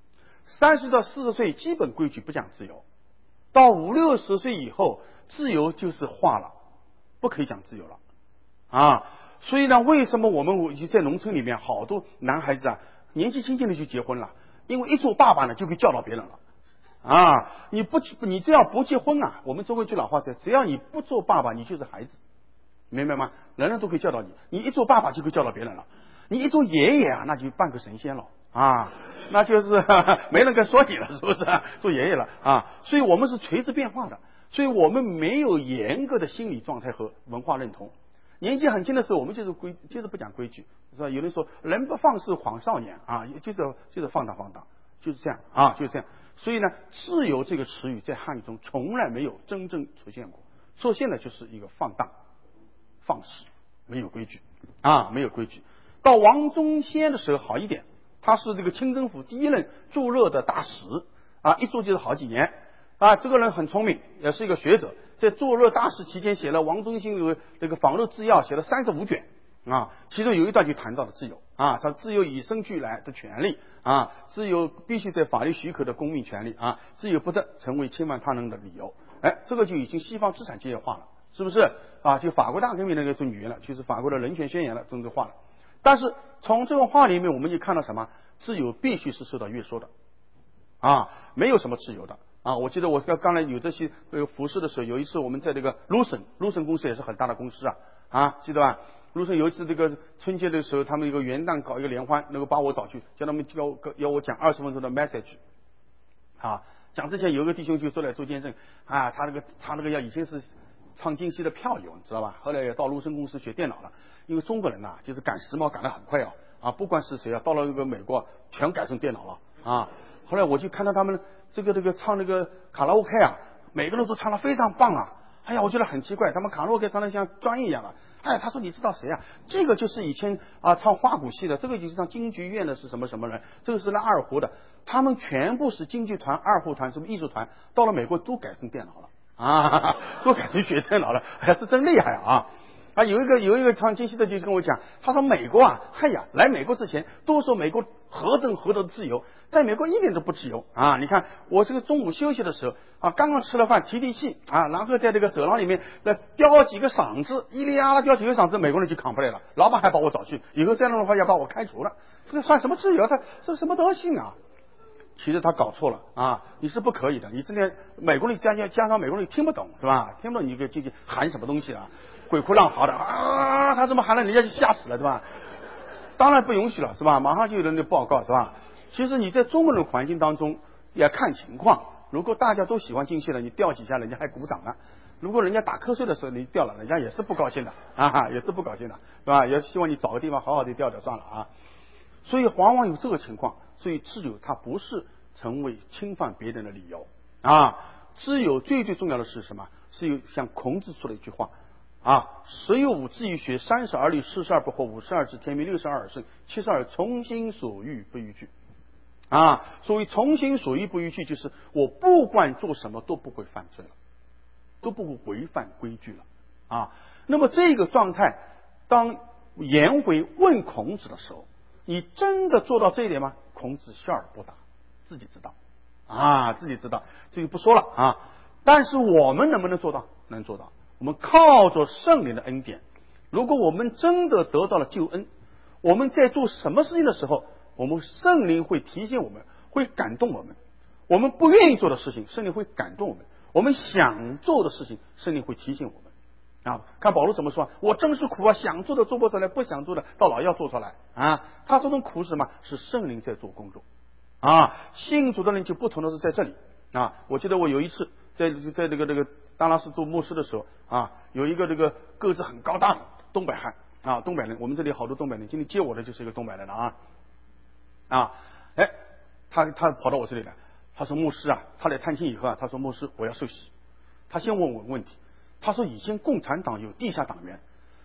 ，30岁到40岁基本规矩不讲自由，到50、60岁以后自由就是化了，不可以讲自由了啊。所以呢，为什么我们在农村里面好多男孩子啊，年纪轻轻的就结婚了？因为一做爸爸呢，就可以教导别人了啊。你只要不结婚啊，我们中国句老话说，只要你不做爸爸，你就是孩子，明白吗？人人都可以教导你，你一做爸爸就可以教导别人了。你一做爷爷啊，那就半个神仙了啊，那就是没人敢说你了，是不是？做爷爷了啊。所以我们是垂直变化的，所以我们没有严格的心理状态和文化认同。年纪很轻的时候，我们就是不讲规矩，是吧？有人说人不放肆晃少年啊，就是放荡，就是这样啊，就是这样。所以呢，自由这个词语在汉语中从来没有真正出现过，出现的就是一个放荡、放肆，没有规矩啊，没有规矩。到王宗先的时候好一点，他是这个清政府第一任驻日的大使啊，一做就是好几年啊。这个人很聪明，也是一个学者。在驻日大使期间写了王宗兴那个访日制要，写了35卷啊，其中有一段就谈到了自由啊，他自由与生俱来的权利啊，自由必须在法律许可的公民权利啊，自由不得成为侵犯他人的理由。哎，这个就已经西方资产阶级化了，是不是啊？就法国大革命那个做语言了，就是法国的人权宣言了，政治化了。但是从这个话里面，我们就看到什么？自由必须是受到约束的啊，没有什么自由的。啊，我记得我刚才有这些服饰的时候，有一次我们在这个卢森公司也是很大的公司啊，记得吧？卢森有一次这个春节的时候，他们一个元旦搞一个联欢，那个把我找去，叫他们要我讲20分钟的 message 啊。讲之前有一个弟兄就出来做见证啊，他那个以前是唱京戏的票友，你知道吧？后来也到卢森公司学电脑了，因为中国人呐，就是赶时髦赶得很快啊，不管是谁啊，到了那个美国全改成电脑了啊。后来我就看到他们这个唱那个卡拉 OK 啊，每个人都唱得非常棒啊。哎呀，我觉得很奇怪，他们卡拉 OK 唱得像专业一样啊。哎，他说你知道谁啊？这个就是以前啊唱花鼓戏的，这个就是唱京剧院的是什么人？这个是那二胡的，他们全部是京剧团、二胡团、什么艺术团，到了美国都改成电脑了啊，都改成学电脑了，还是真厉害啊！啊，有一个唱京戏的就跟我讲，他说美国啊，哎呀，来美国之前都说美国何等的自由，在美国一点都不自由啊！你看我这个中午休息的时候啊，刚刚吃了饭提气啊，然后在这个走廊里面叼几个嗓子，伊利亚拉叼几个嗓子，美国人就扛不来了，老板还把我找去，以后这样的话要把我开除了，这个算什么自由？这什么东西啊？其实他搞错了啊！你是不可以的，你今天美国人加上美国人听不懂是吧？听不懂你这个进去喊什么东西啊？鬼哭狼嚎的啊！他这么喊了，人家就吓死了，对吧？当然不允许了，是吧？马上就有人就报告，是吧？其实你在中国的环境当中也看情况，如果大家都喜欢进去了，你吊几下，人家还鼓掌呢；如果人家打瞌睡的时候你吊了，人家也是不高兴的啊，也是不高兴的，是吧？也希望你找个地方好好的吊着算了啊。所以往往有这个情况，所以自由它不是成为侵犯别人的理由啊。自由最重要的是什么？是有像孔子说的一句话。啊，10有5志于学，30而立，42不惑，52知天命，62而顺，72从心所欲不逾矩。啊，所谓从心所欲不逾矩，就是我不管做什么都不会犯罪了，都不会违反规矩了。啊，那么这个状态，当颜回问孔子的时候，你真的做到这一点吗？孔子笑而不答，自己知道啊，自己知道，这个不说了啊。但是我们能不能做到？能做到。我们靠着圣灵的恩典，如果我们真的得到了救恩，我们在做什么事情的时候，我们圣灵会提醒我们，会感动我们。我们不愿意做的事情，圣灵会感动我们；我们想做的事情，圣灵会提醒我们。啊，看保罗怎么说，我真是苦啊，想做的做不出来，不想做的到老要做出来啊。他这种苦是什么？是圣灵在做工作啊。信主的人就不同的是在这里啊。我记得我有一次在这个当拉斯做牧师的时候啊，有一个这个个子很高大的东北汉啊，东北人，我们这里好多东北人，今天接我的就是一个东北人了啊，哎，他跑到我这里来，他说牧师啊，他来探亲以后啊，他说牧师我要受洗，他先问我问题，他说以前共产党有地下党员，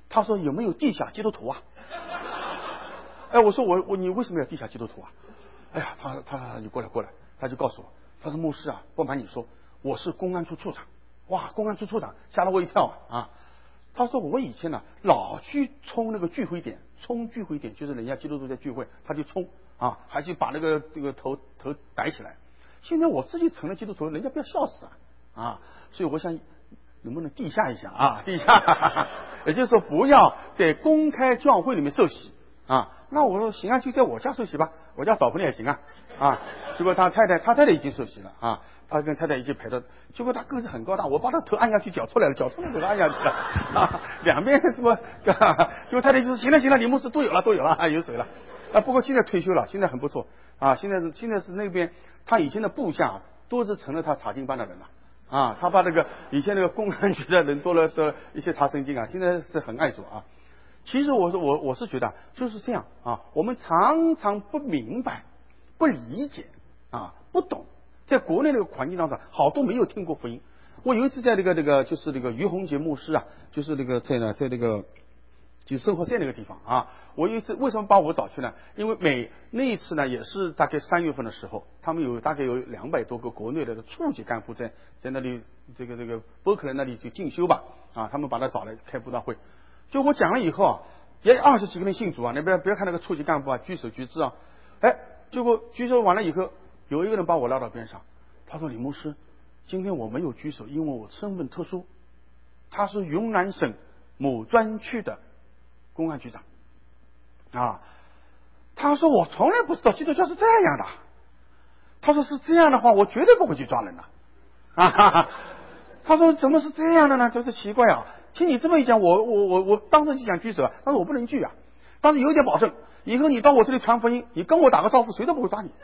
他说有没有地下基督徒啊？哎，我说你为什么要地下基督徒啊？哎呀，他就过来，他就告诉我，他说牧师啊，不瞒你说，我是公安处处长。哇，公安处处长吓了我一跳啊！他说我以前呢老去冲那个聚会点，就是人家基督徒在聚会，他就冲啊，还去把这个头逮起来。现在我自己成了基督徒，人家不要笑死啊！所以我想能不能地下一下啊？地下，也就是说不要在公开教会里面受洗啊。那我说行啊，就在我家受洗吧，我家找不也行啊。结果他太太已经受洗了啊。他跟太太一起陪着，结果他个子很高大，我把他头按下去，脚出来了给他按下去了啊，两边这么，结果太太就说行了，李牧师都有了有水了啊。不过现在退休了，现在很不错啊，现在是那边他以前的部下都是成了他查经班的人了啊，他把那个以前那个公安局的人多了的一些查圣经啊，现在是很爱主啊。其实我是觉得就是这样啊，我们常常不明白、不理解啊、不懂。在国内那个环境当中，好多没有听过福音。我有一次在那个就是那个于洪杰牧师啊，就是那个在那个就生活在那个地方啊。我有一次为什么把我找去呢？因为那一次呢也是大概3月份的时候，他们大概有200多个国内的处级干部在那里这个伯克莱那里去进修吧啊，他们把他找来开布道会。就我讲了以后啊，也20几个人信主啊，你不要看那个处级干部啊举手举字啊，哎，结果举手完了以后。有一个人把我拉到边上，他说李牧师，今天我没有举手，因为我身份特殊。他是云南省某专区的公安局长啊。他说我从来不知道基督教是这样的。他说是这样的话，我绝对不会去抓人的啊。他说怎么是这样的呢？真是奇怪啊！听你这么一讲，我当时就想举手啊，但是我不能举啊。但是有一点保证，以后你到我这里传福音，你跟我打个招呼，谁都不会抓你。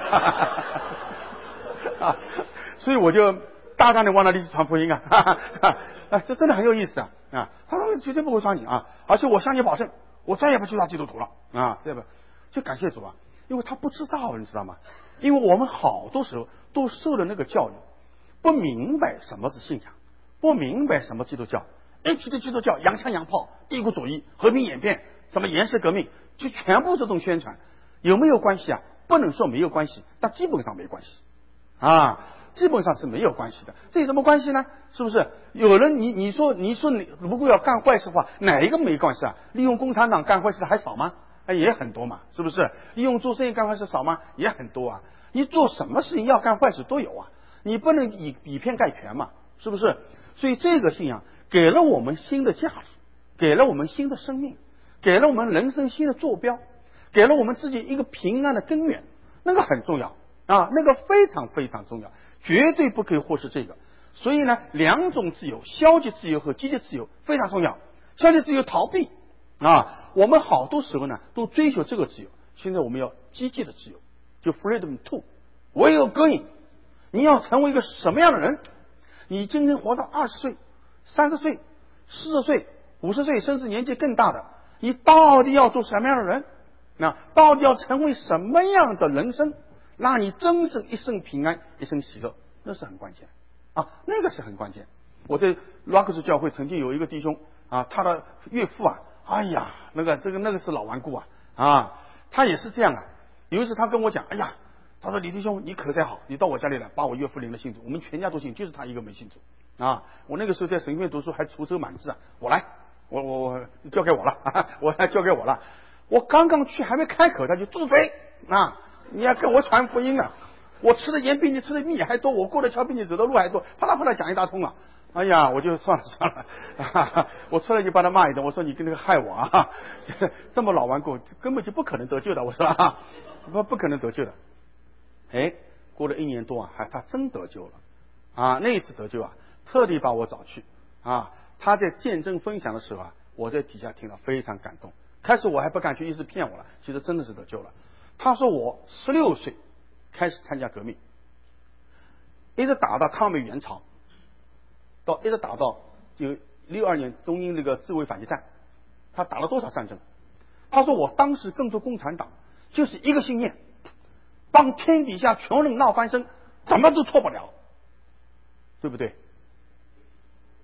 所以我就大胆的往那里去传福音这真的很有意思啊！他说绝对不会抓你啊，而且我向你保证，我再也不去抓基督徒了啊！对吧？就感谢主啊，因为他不知道，你知道吗？因为我们好多时候都受了那个教育，不明白什么是信仰，不明白什么基督教，一提的基督教洋枪洋炮、帝国主义、和平演变、什么颜色革命，就全部这种宣传，有没有关系啊？不能说没有关系，但基本上没关系啊，基本上是没有关系的。这有什么关系呢？是不是？有人你说你如果要干坏事的话，哪一个没关系啊？利用共产党干坏事的还少吗？也很多嘛，是不是？利用做生意干坏事少吗？也很多啊。你做什么事情要干坏事都有啊，你不能以偏概全嘛，是不是？所以这个信仰给了我们新的价值，给了我们新的生命，给了我们人生新的坐标。给了我们自己一个平安的根源，那个很重要啊，那个非常非常重要，绝对不可以忽视这个。所以呢，2种自由，消极自由和积极自由非常重要。消极自由逃避啊，我们好多时候呢都追求这个自由，现在我们要积极的自由，就 freedom to where you going。你要成为一个什么样的人？你今天活到20岁、30岁、40岁、50岁，甚至年纪更大的，你到底要做什么样的人？那到底要成为什么样的人生，让你真是一生平安、一生喜乐，那是很关键啊，那个是很关键。我在拉克斯教会曾经有一个弟兄啊，他的岳父啊，哎呀，那个是老顽固啊，他也是这样啊。有一次他跟我讲，哎呀，他说李弟兄，你可太好，你到我家里来，把我岳父领了信主，我们全家都信，就是他一个没信主啊。我那个时候在神学院读书，还出手满志啊，我来，我交给我了，我来交给我了。我刚刚去还没开口，他就住嘴啊！你要跟我传福音啊！我吃的盐比你吃的蜜还多，我过的桥比你走的路还多，啪啦啪啦讲一大通啊！哎呀，我就算了，我出来就把他骂一顿，我说你跟那个害我啊！这么老顽固，根本就不可能得救的，我说不可能得救的。哎，过了1年多啊，他真得救了啊！那一次得救啊，特地把我找去啊！他在见证分享的时候啊，我在底下听了非常感动。开始我还不敢去，一直骗我了，其实真的是得救了。他说我16岁开始参加革命，一直打到抗美援朝，一直打到就62年中英那个自卫反击战，他打了多少战争？他说我当时跟着共产党就是一个信念，帮天底下穷人闹翻身，怎么都错不了，对不对？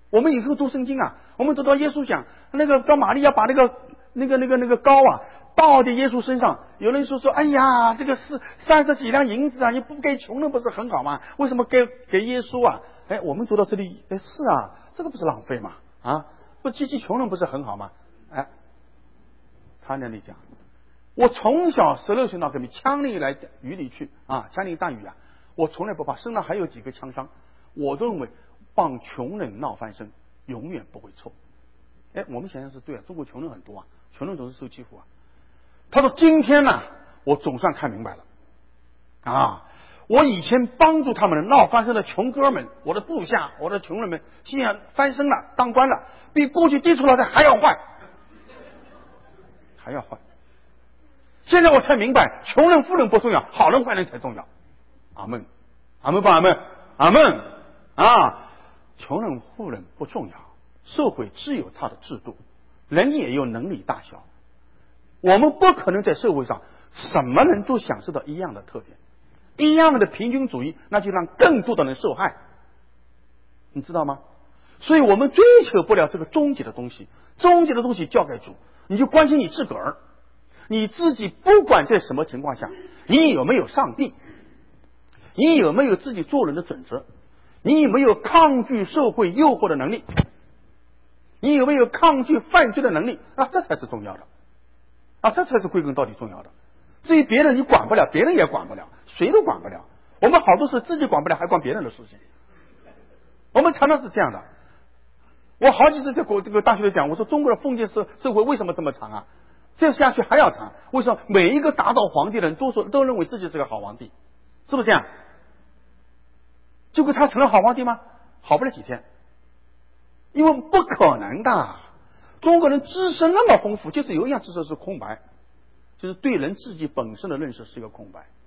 我们以后读圣经啊，我们读到耶稣讲那个到玛利亚把那个膏啊倒在耶稣身上，有人说哎呀，这个是30几两银子啊，你不给穷人不是很好吗？为什么给耶稣啊？哎，我们读到这里，哎，是啊，这个不是浪费吗？啊，不济穷人不是很好吗？哎，他那里讲，我从小16岁那革命，枪里来雨里去啊，枪林弹雨啊，我从来不怕，身上还有几个枪伤，我认为帮穷人闹翻身永远不会错。哎，我们想想是对啊，中国穷人很多啊，穷人总是受欺负啊。他说今天呢，我总算看明白了啊。我以前帮助他们闹翻身的穷哥们，我的部下，我的穷人们，现在翻身了，当官了，比过去低出老太还要坏，还要坏。现在我才明白，穷人富人不重要，好人坏人才重要。阿门，阿门不阿门，阿门啊！穷人富人不重要，社会只有它的制度，人也有能力大小。我们不可能在社会上什么人都享受到一样的特点。一样的平均主义，那就让更多的人受害，你知道吗？所以我们追求不了这个终极的东西，终极的东西交给主，你就关心你自个儿，你自己不管在什么情况下，你有没有上帝，你有没有自己做人的准则，你有没有抗拒社会诱惑的能力，你有没有抗拒犯罪的能力啊？这才是重要的啊，这才是归根到底重要的。至于别人你管不了，别人也管不了，谁都管不了。我们好多事自己管不了，还管别人的事情。我们常常是这样的。我好几次在这个大学里讲，我说中国的封建社会为什么这么长啊？这样下去还要长。为什么每一个达到皇帝的人都认为自己是个好皇帝？是不是这样？结果他成了好皇帝吗？好不了几天，因为不可能的。中国人知识那么丰富，就是有一样知识是空白。就是对人自己本身的认识是一个空白。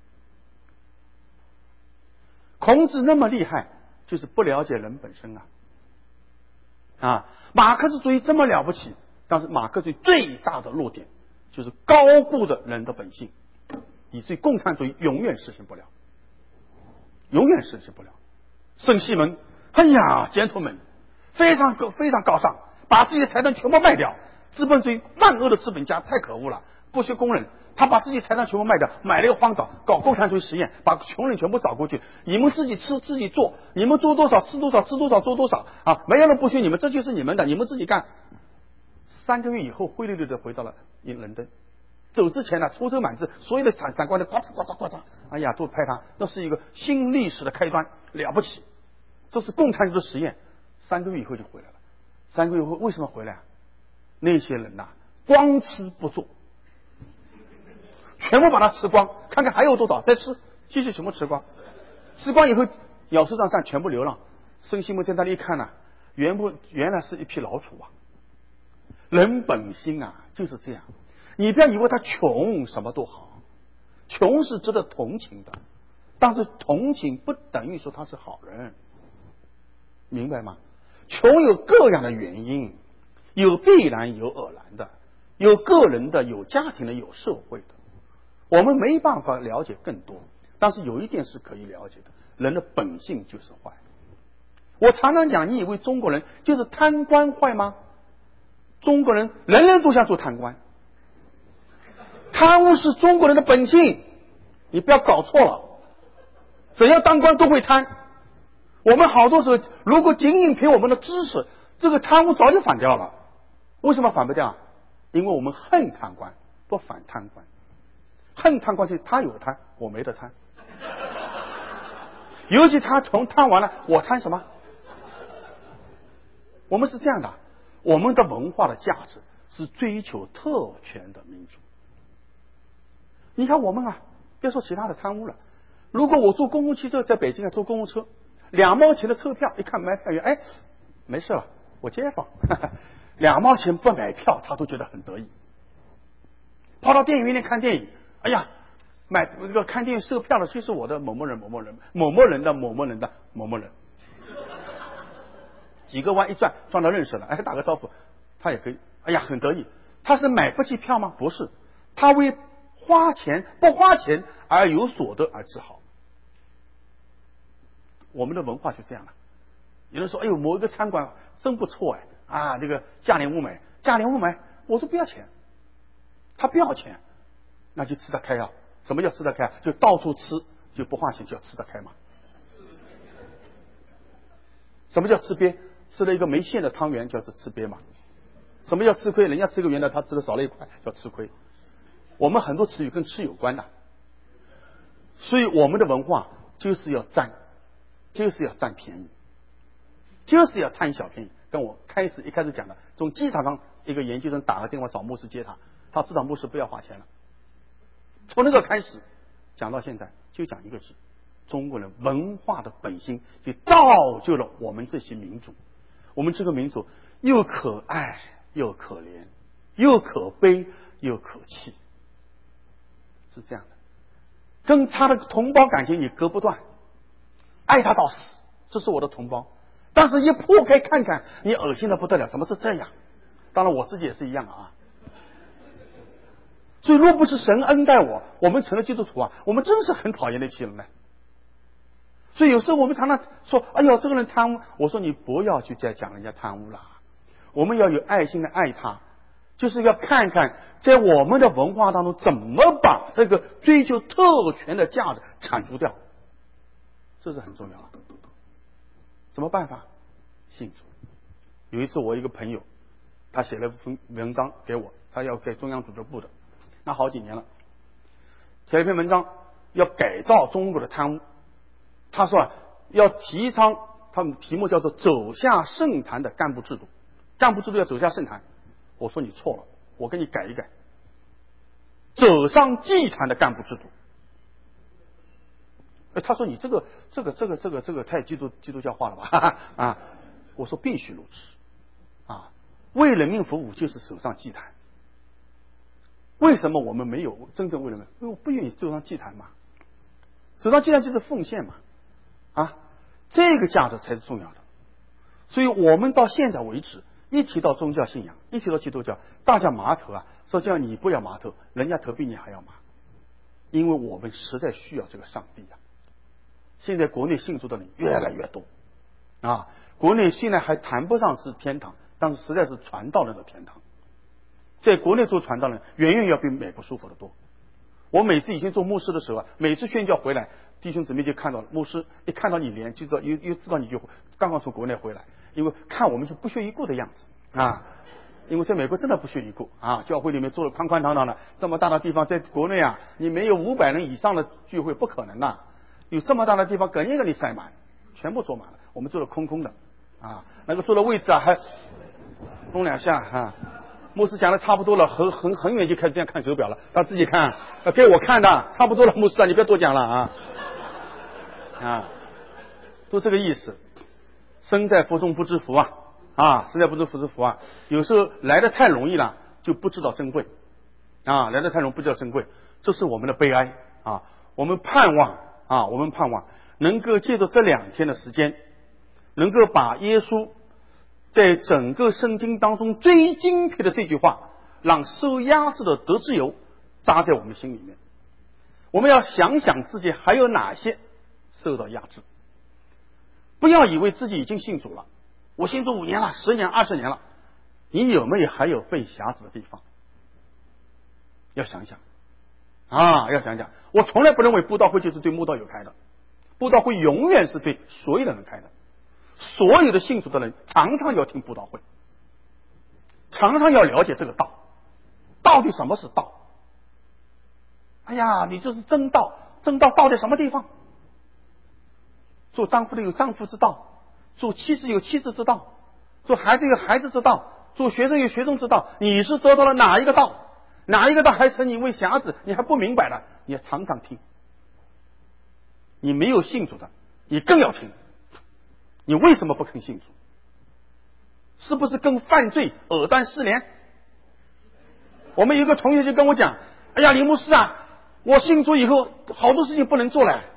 孔子那么厉害，就是不了解人本身啊！马克思主义这么了不起，但是马克思主义最大的弱点就是高估的人的本性，以至于共产主义永远实现不了，永远实现不了。圣西门，哎呀，杰出们非常高尚，把自己的财产全部卖掉。资本主义万恶的资本家太可恶了。剥削工人，他把自己财产全部卖掉，买了一个荒岛，搞共产主义实验，把穷人全部找过去，你们自己吃自己做，你们做多少吃多少，吃多少做多少啊！没有人剥削你们，这就是你们的，你们自己干。3个月以后，灰溜溜的回到了伦敦。走之前呢，出手满志，所有的闪光的呱嚓呱嚓呱嚓，哎呀，都拍他，那是一个新历史的开端，了不起。这是共产主义的实验，3个月以后就回来了。3个月以后为什么回来啊？那些人光吃不做。全部把它吃光，看看还有多少，再吃，继续全部吃光。吃光以后，鸟兽散全部流浪。圣西门在那里一看原来是一批老鼠啊！人本性就是这样。你不要以为他穷什么都好，穷是值得同情的，但是同情不等于说他是好人，明白吗？穷有各样的原因，有必然有偶然的，有个人的，有家庭的，有社会的。我们没办法了解更多，但是有一点是可以了解的，人的本性就是坏。我常常讲，你以为中国人就是贪官坏吗？中国人人人都想做贪官，贪污是中国人的本性，你不要搞错了。只要当官都会贪，我们好多时候如果仅仅凭我们的知识，这个贪污早就反掉了。为什么反不掉？因为我们恨贪官，不反贪官。恨贪官就是他有贪，我没得贪。尤其他从贪完了，我贪什么？我们是这样的，我们的文化的价值是追求特权的民族。你看我们别说其他的贪污了，如果我坐公共汽车，在北京坐公共车，2毛钱的车票，一看买票员，哎，没事了，我街坊，2毛钱不买票，他都觉得很得意。跑到电影院里看电影。哎呀，买这个看电影售票的就是我的某某人某某人某某人的某某人的某某人，几个弯一转撞到认识了，哎，打个招呼，他也可以，哎呀，很得意。他是买不起票吗？不是，他为花钱不花钱而有所得而自豪。我们的文化就这样了， 有人说，哎呦，某一个餐馆真不错哎，啊，这个价廉物美，价廉物美。我说不要钱，他不要钱，那就吃得开啊。什么叫吃得开？就到处吃，就不花钱，就要吃得开嘛。什么叫吃瘪？吃了一个没馅的汤圆叫做吃瘪嘛。什么叫吃亏？人家吃个圆的，他吃的少了一块，叫吃亏。我们很多词语跟吃有关的，所以我们的文化就是要占便宜，就是要贪小便宜。跟我一开始讲的，从机场上一个研究生打个电话找牧师接他，他知道牧师不要花钱了。从那个开始讲到现在，就讲一个字：中国人文化的本心就造就了我们这些民族。我们这个民族又可爱又可怜，又可悲又可气，是这样的。跟他的同胞感情你割不断，爱他到死，这是我的同胞。但是一破开看看，你恶心的不得了，怎么是这样？当然我自己也是一样啊。所以若不是神恩待我们成了基督徒啊，我们真是很讨厌那些人呢。所以有时候我们常常说，哎呦，这个人贪污，我说你不要去再讲人家贪污了，我们要有爱心的爱他，就是要看看在我们的文化当中怎么把这个追求特权的价值铲除掉，这是很重要的。什么办法？信主。有一次我一个朋友，他写了一份文章给我，他要给中央组织部的，那好几年了，写了一篇文章要改造中国的贪污。他说要提倡，他们题目叫做走下圣坛的干部制度，干部制度要走下圣坛。我说你错了，我给你改一改，走上祭坛的干部制度。他说你这个太基督教化了吧？啊，我说必须如此啊，为人民服务就是走上祭坛。为什么我们没有真正为人民？因为我不愿意走上祭坛嘛，走上祭坛就是奉献嘛，啊，这个价值才是重要的。所以我们到现在为止，一提到宗教信仰，一提到基督教，大家麻头啊，说叫你不要麻头，人家头比你还要麻，因为我们实在需要这个上帝啊。现在国内信主的人越来越多啊，国内现在还谈不上是天堂，但是实在是传道人的天堂。在国内做传道人远远要比美国舒服得多。我每次以前做牧师的时候啊，每次宣教回来，弟兄姊妹就看到了，牧师一看到你脸就知道，又知道你就刚刚从国内回来，因为看我们就不屑一顾的样子啊。因为在美国真的不屑一顾啊，教会里面做了宽宽堂堂的，这么大的地方，在国内啊，你没有500人以上的聚会不可能的。有这么大的地方，哏咽给你塞满，全部坐满了。我们坐的空空的啊，那个坐的位置啊，还弄2下啊。牧师讲的差不多了，很远就开始这样看手表了，他自己看，给我看的，差不多了，牧师啊，你不要多讲了啊，都这个意思。身在福中不知福啊，身在福中不知福啊。有时候来的太容易了，就不知道珍贵啊，来的太容易不知道珍贵，这是我们的悲哀啊。我们盼望能够借着这2天的时间，能够把耶稣在整个圣经当中最精辟的这句话，让受压制的得自由，扎在我们心里面。我们要想想自己还有哪些受到压制，不要以为自己已经信主了，我信主5年了、10年、20年了，你有没有还有被辖制的地方？要想想啊，要想想。我从来不认为布道会就是对慕道友开的，布道会永远是对所有的人开的。所有的信主的人常常要听布道会，常常要了解这个道，到底什么是道？哎呀，你这是真道，真道到底什么地方？做丈夫的有丈夫之道，做妻子有妻子之道，做孩子有孩子之道，做学生有学生之道。你是得到了哪一个道？哪一个道还称你为瞎子？你还不明白了，你要常常听。你没有信主的，你更要听。你为什么不肯信主？是不是跟犯罪藕断丝连？我们有一个同学就跟我讲，哎呀，李牧师啊，我信主以后好多事情不能做了。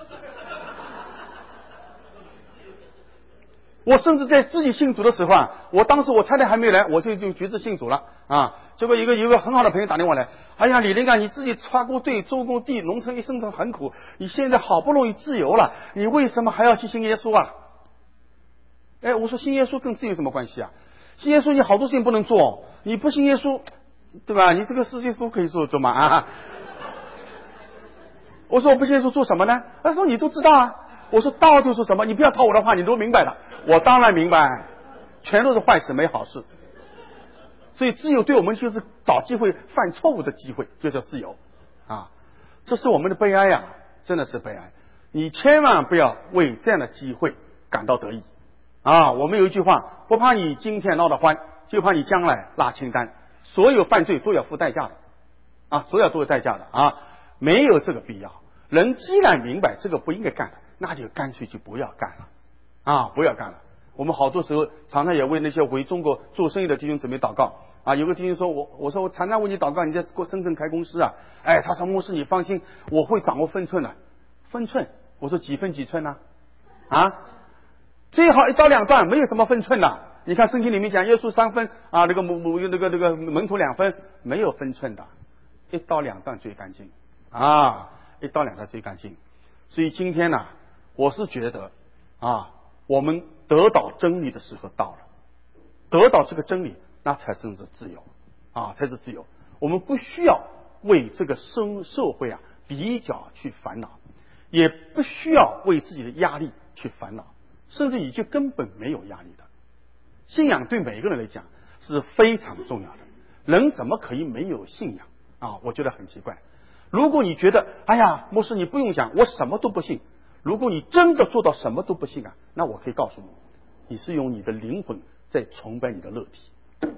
我甚至在自己信主的时候啊，我当时我太太还没来，我就决志信主了啊。结果有一个很好的朋友打电话来，哎呀，李林啊，你自己插过队、做过地，农村一生都很苦，你现在好不容易自由了，你为什么还要去信耶稣啊？ 哎，我说信耶稣跟自由有什么关系啊？信耶稣你好多事情不能做，你不信耶稣，对吧？你这个世界都可以做嘛啊？我说我不信耶稣做什么呢？他说你都知道啊。我说道就是什么？你不要套我的话，你都明白的。我当然明白，全都是坏事，没好事。所以自由对我们就是找机会犯错误的机会，就叫自由啊！这是我们的悲哀呀，真的是悲哀。你千万不要为这样的机会感到得意啊！我们有一句话，不怕你今天闹得欢，就怕你将来拉清单。所有犯罪都要付代价的啊，所有都有代价的啊，没有这个必要。人既然明白这个不应该干的，那就干脆就不要干了啊，不要干了。我们好多时候常常也为那些回中国做生意的弟兄姊妹祷告啊。有个弟兄说我说我常常为你祷告，你在深圳开公司啊。哎，他说牧师你放心，我会掌握分寸的。分寸？我说几分几寸呢？啊，最好1刀2断，没有什么分寸的。你看圣经里面讲耶稣3分啊，那个门徒2分，没有分寸的，1刀2断最干净啊，1刀2断最干净。所以今天呢，我是觉得啊，我们得到真理的时候到了，得到这个真理，那才真是自由啊，才是自由。我们不需要为这个社会啊比较去烦恼，也不需要为自己的压力去烦恼，甚至于就根本没有压力的。信仰对每个人来讲是非常重要的，人怎么可以没有信仰啊？我觉得很奇怪。如果你觉得哎呀牧师你不用想，我什么都不信，如果你真的做到什么都不信啊，那我可以告诉你，你是用你的灵魂在崇拜你的肉体。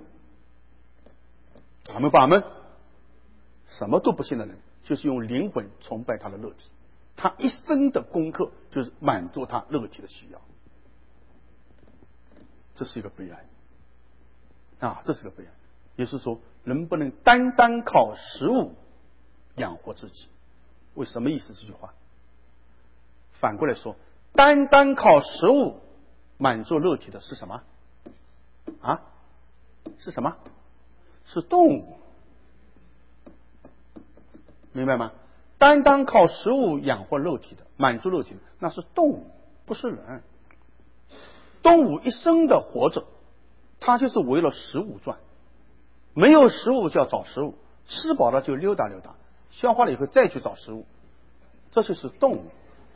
阿们，阿们。什么都不信的人就是用灵魂崇拜他的肉体，他一生的功课就是满足他肉体的需要。这是一个悲哀啊，这是个悲哀。也就是说人不能单单靠食物养活自己。为什么意思这句话？反过来说，单单靠食物满足肉体的是什么啊？是什么？是动物，明白吗？单单靠食物养活肉体的，满足肉体的，那是动物，不是人。动物一生的活着，它就是为了食物转，没有食物就要找食物，吃饱了就溜达溜达，消化了以后再去找食物，这就是动物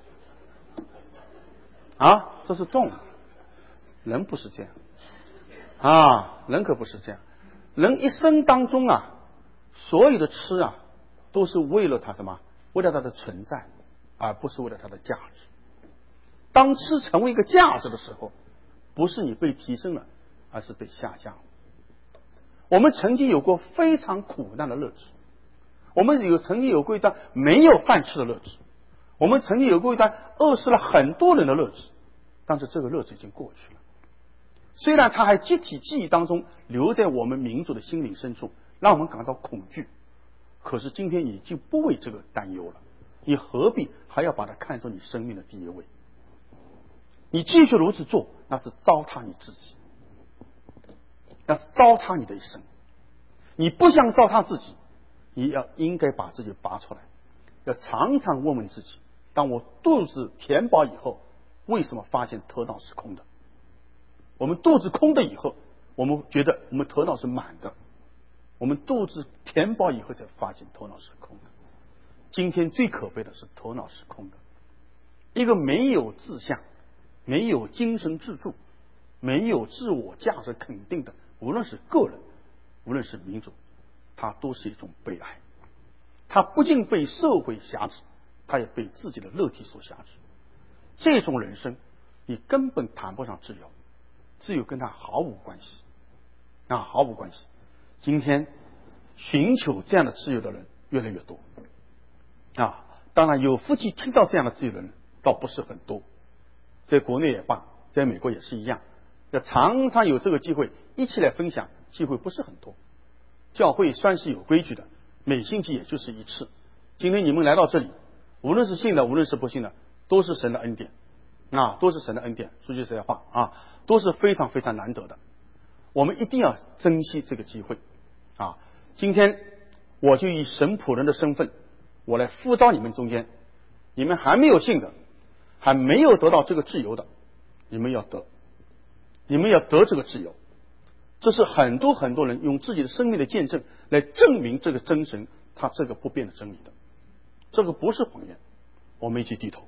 啊，这是动物。人不是这样啊，人可不是这样。人一生当中啊，所有的吃啊，都是为了它什么？为了它的存在，而不是为了它的价值。当吃成为一个价值的时候，不是你被提升了，而是被下降了。我们曾经有过非常苦难的日子，我们曾经有过一段没有饭吃的日子，我们曾经有过一段饿死了很多人的日子，但是这个日子已经过去了。虽然它还集体记忆当中留在我们民族的心灵深处，让我们感到恐惧，可是今天你就不为这个担忧了，你何必还要把它看作你生命的第一位？你继续如此做，那是糟蹋你自己，那是糟蹋你的一生。你不想糟蹋自己，你应该把自己拔出来，要常常问问自己，当我肚子填饱以后，为什么发现头脑是空的？我们肚子空的以后，我们觉得我们头脑是满的，我们肚子填饱以后才发现头脑是空的。今天最可悲的是头脑是空的，一个没有志向，没有精神支柱，没有自我价值肯定的，无论是个人，无论是民族，它都是一种悲哀。它不仅被社会辖制，它也被自己的肉体所辖制。这种人生你根本谈不上自由，自由跟他毫无关系啊，毫无关系。今天寻求这样的自由的人越来越多啊，当然有福气听到这样的自由的人倒不是很多，在国内也罢，在美国也是一样，要常常有这个机会一起来分享，机会不是很多。教会算是有规矩的，每星期也就是一次。今天你们来到这里，无论是信的，无论是不信的，都是神的恩典啊，都是神的恩典。说句实在话啊，都是非常非常难得的。我们一定要珍惜这个机会啊！今天我就以神仆人的身份，我来呼召你们中间，你们还没有信的，还没有得到这个自由的，你们要得你们要得这个自由。这是很多人用自己的生命的见证来证明这个真神他这个不变的真理的，这个不是谎言。我们一起低头，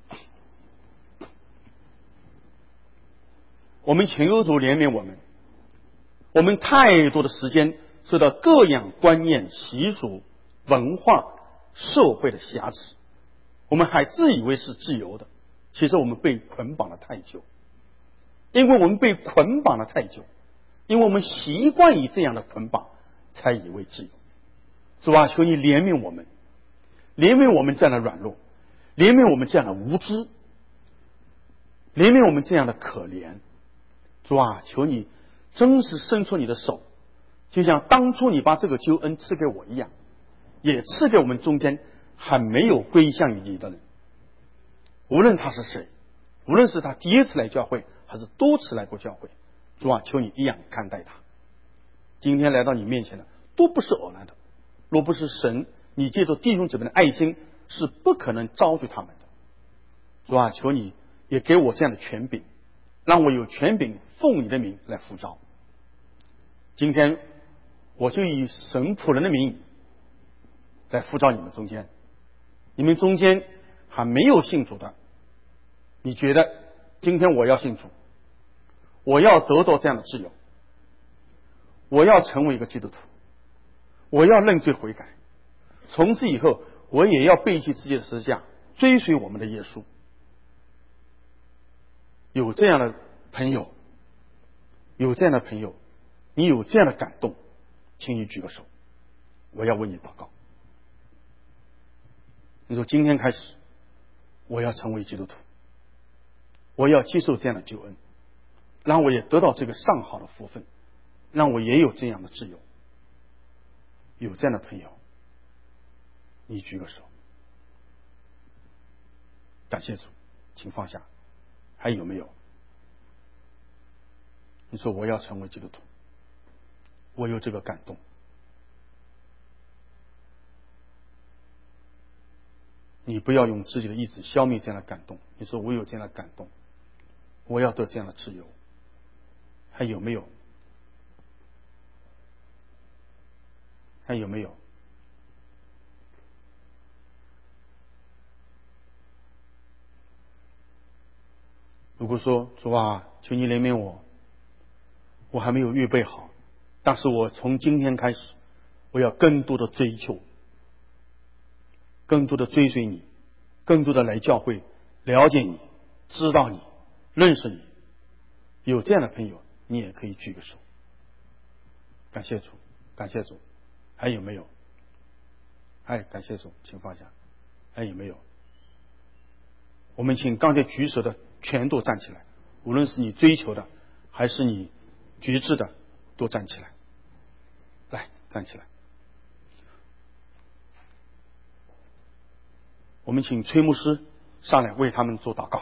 我们请求主怜悯我们。我们太多的时间受到各样观念、习俗、文化、社会的瑕疵，我们还自以为是自由的，其实我们被捆绑了太久。因为我们被捆绑了太久，因为我们习惯于这样的捆绑，才以为自由。主啊，求你怜悯我们，怜悯我们这样的软弱，怜悯我们这样的无知，怜悯我们这样的可怜。主啊，求你真是伸出你的手，就像当初你把这个救恩赐给我一样，也赐给我们中间还没有归向于你的人。无论他是谁，无论是他第一次来教会还是多次来过教会，主啊，求你一样看待他。今天来到你面前的都不是偶然的，若不是神你借着弟兄姊妹的爱心，是不可能招聚他们的。主啊，求你也给我这样的权柄，让我有权柄奉你的名来呼召。今天我就以神仆人的名来呼召你们中间，你们中间还没有信主的，你觉得今天我要信主，我要得到这样的自由，我要成为一个基督徒，我要认罪悔改，从此以后我也要背弃自己的十字架，追随我们的耶稣。有这样的朋友，你有这样的感动，请你举个手，我要为你祷告。你说今天开始我要成为基督徒，我要接受这样的救恩，让我也得到这个上好的福分，让我也有这样的自由。有这样的朋友，你举个手。感谢主，请放下。还有没有？你说我要成为基督徒，我有这个感动。你不要用自己的意志消灭这样的感动。你说我有这样的感动，我要得这样的自由。还有没有？还有没有？如果说主啊，求你怜悯我，我还没有预备好，但是我从今天开始，我要更多的追求，更多的追随你，更多的来教会了解你，知道你，认识你。有这样的朋友，你也可以举个手。感谢主，感谢主。还有没有？感谢主，请放下。还有没有？我们请刚才举手的全都站起来，无论是你追求的还是你觉知的，都站起来。来，站起来。我们请崔牧师上来为他们做祷告。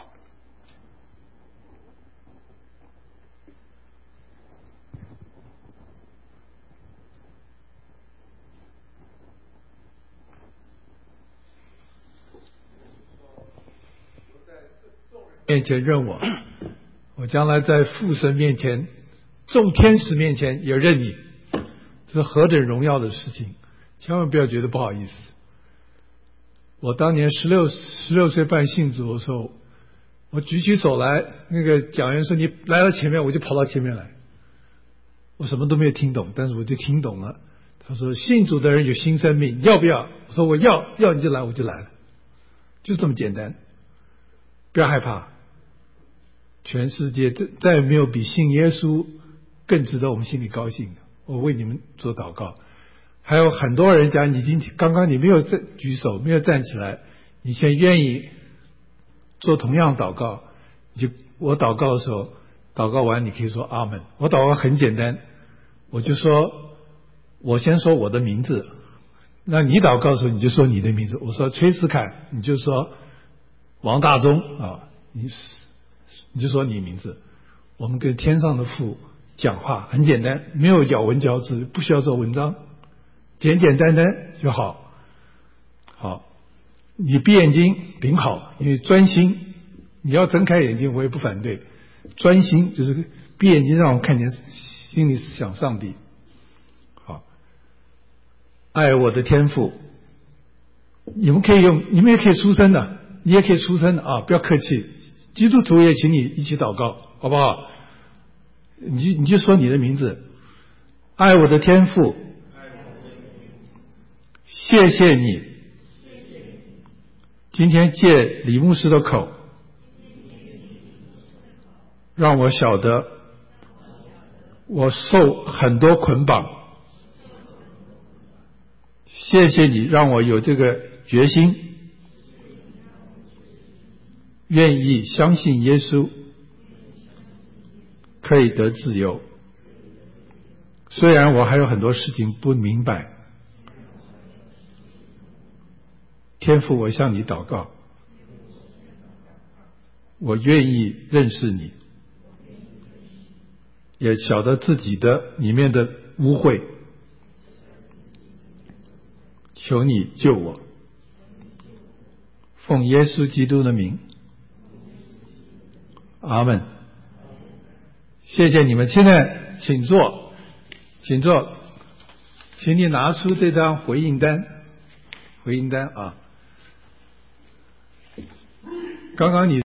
面前认我将来在父神面前、众天使面前也认你，这是何等荣耀的事情！千万不要觉得不好意思。我当年16岁半信主的时候，我举起手来，那个讲员说你来到前面，我就跑到前面来。我什么都没有听懂，但是我就听懂了。他说信主的人有新生命，要不要？我说我要你就来，我就来了，就这么简单。不要害怕，全世界再也没有比信耶稣更值得我们心里高兴的。我为你们做祷告。还有很多人讲，刚刚你没有举手，没有站起来，你现在愿意做同样祷告，我祷告的时候，祷告完你可以说阿门。我祷告很简单，我就说，我先说我的名字，那你祷告的时候你就说你的名字。我说崔思凯，你就说王大中啊，你就说你名字。我们跟天上的父讲话很简单，没有咬文嚼字，不需要做文章，简简单单就好。好，你闭眼睛挺好，因为专心。你要睁开眼睛我也不反对，专心就是闭眼睛让我看见心里想上帝。好，爱我的天父，你们也可以出声的，你也可以出声的啊，不要客气。基督徒也请你一起祷告，好不好？你就说你的名字，爱我的天父，谢谢你，今天借李牧师的口，让我晓得我受很多捆绑，谢谢你让我有这个决心，愿意相信耶稣可以得自由。虽然我还有很多事情不明白，天父，我向你祷告，我愿意认识你，也晓得自己的里面的污秽，求你救我，奉耶稣基督的名，阿们。谢谢你们，现在请坐，请坐，请你拿出这张回应单啊。刚刚你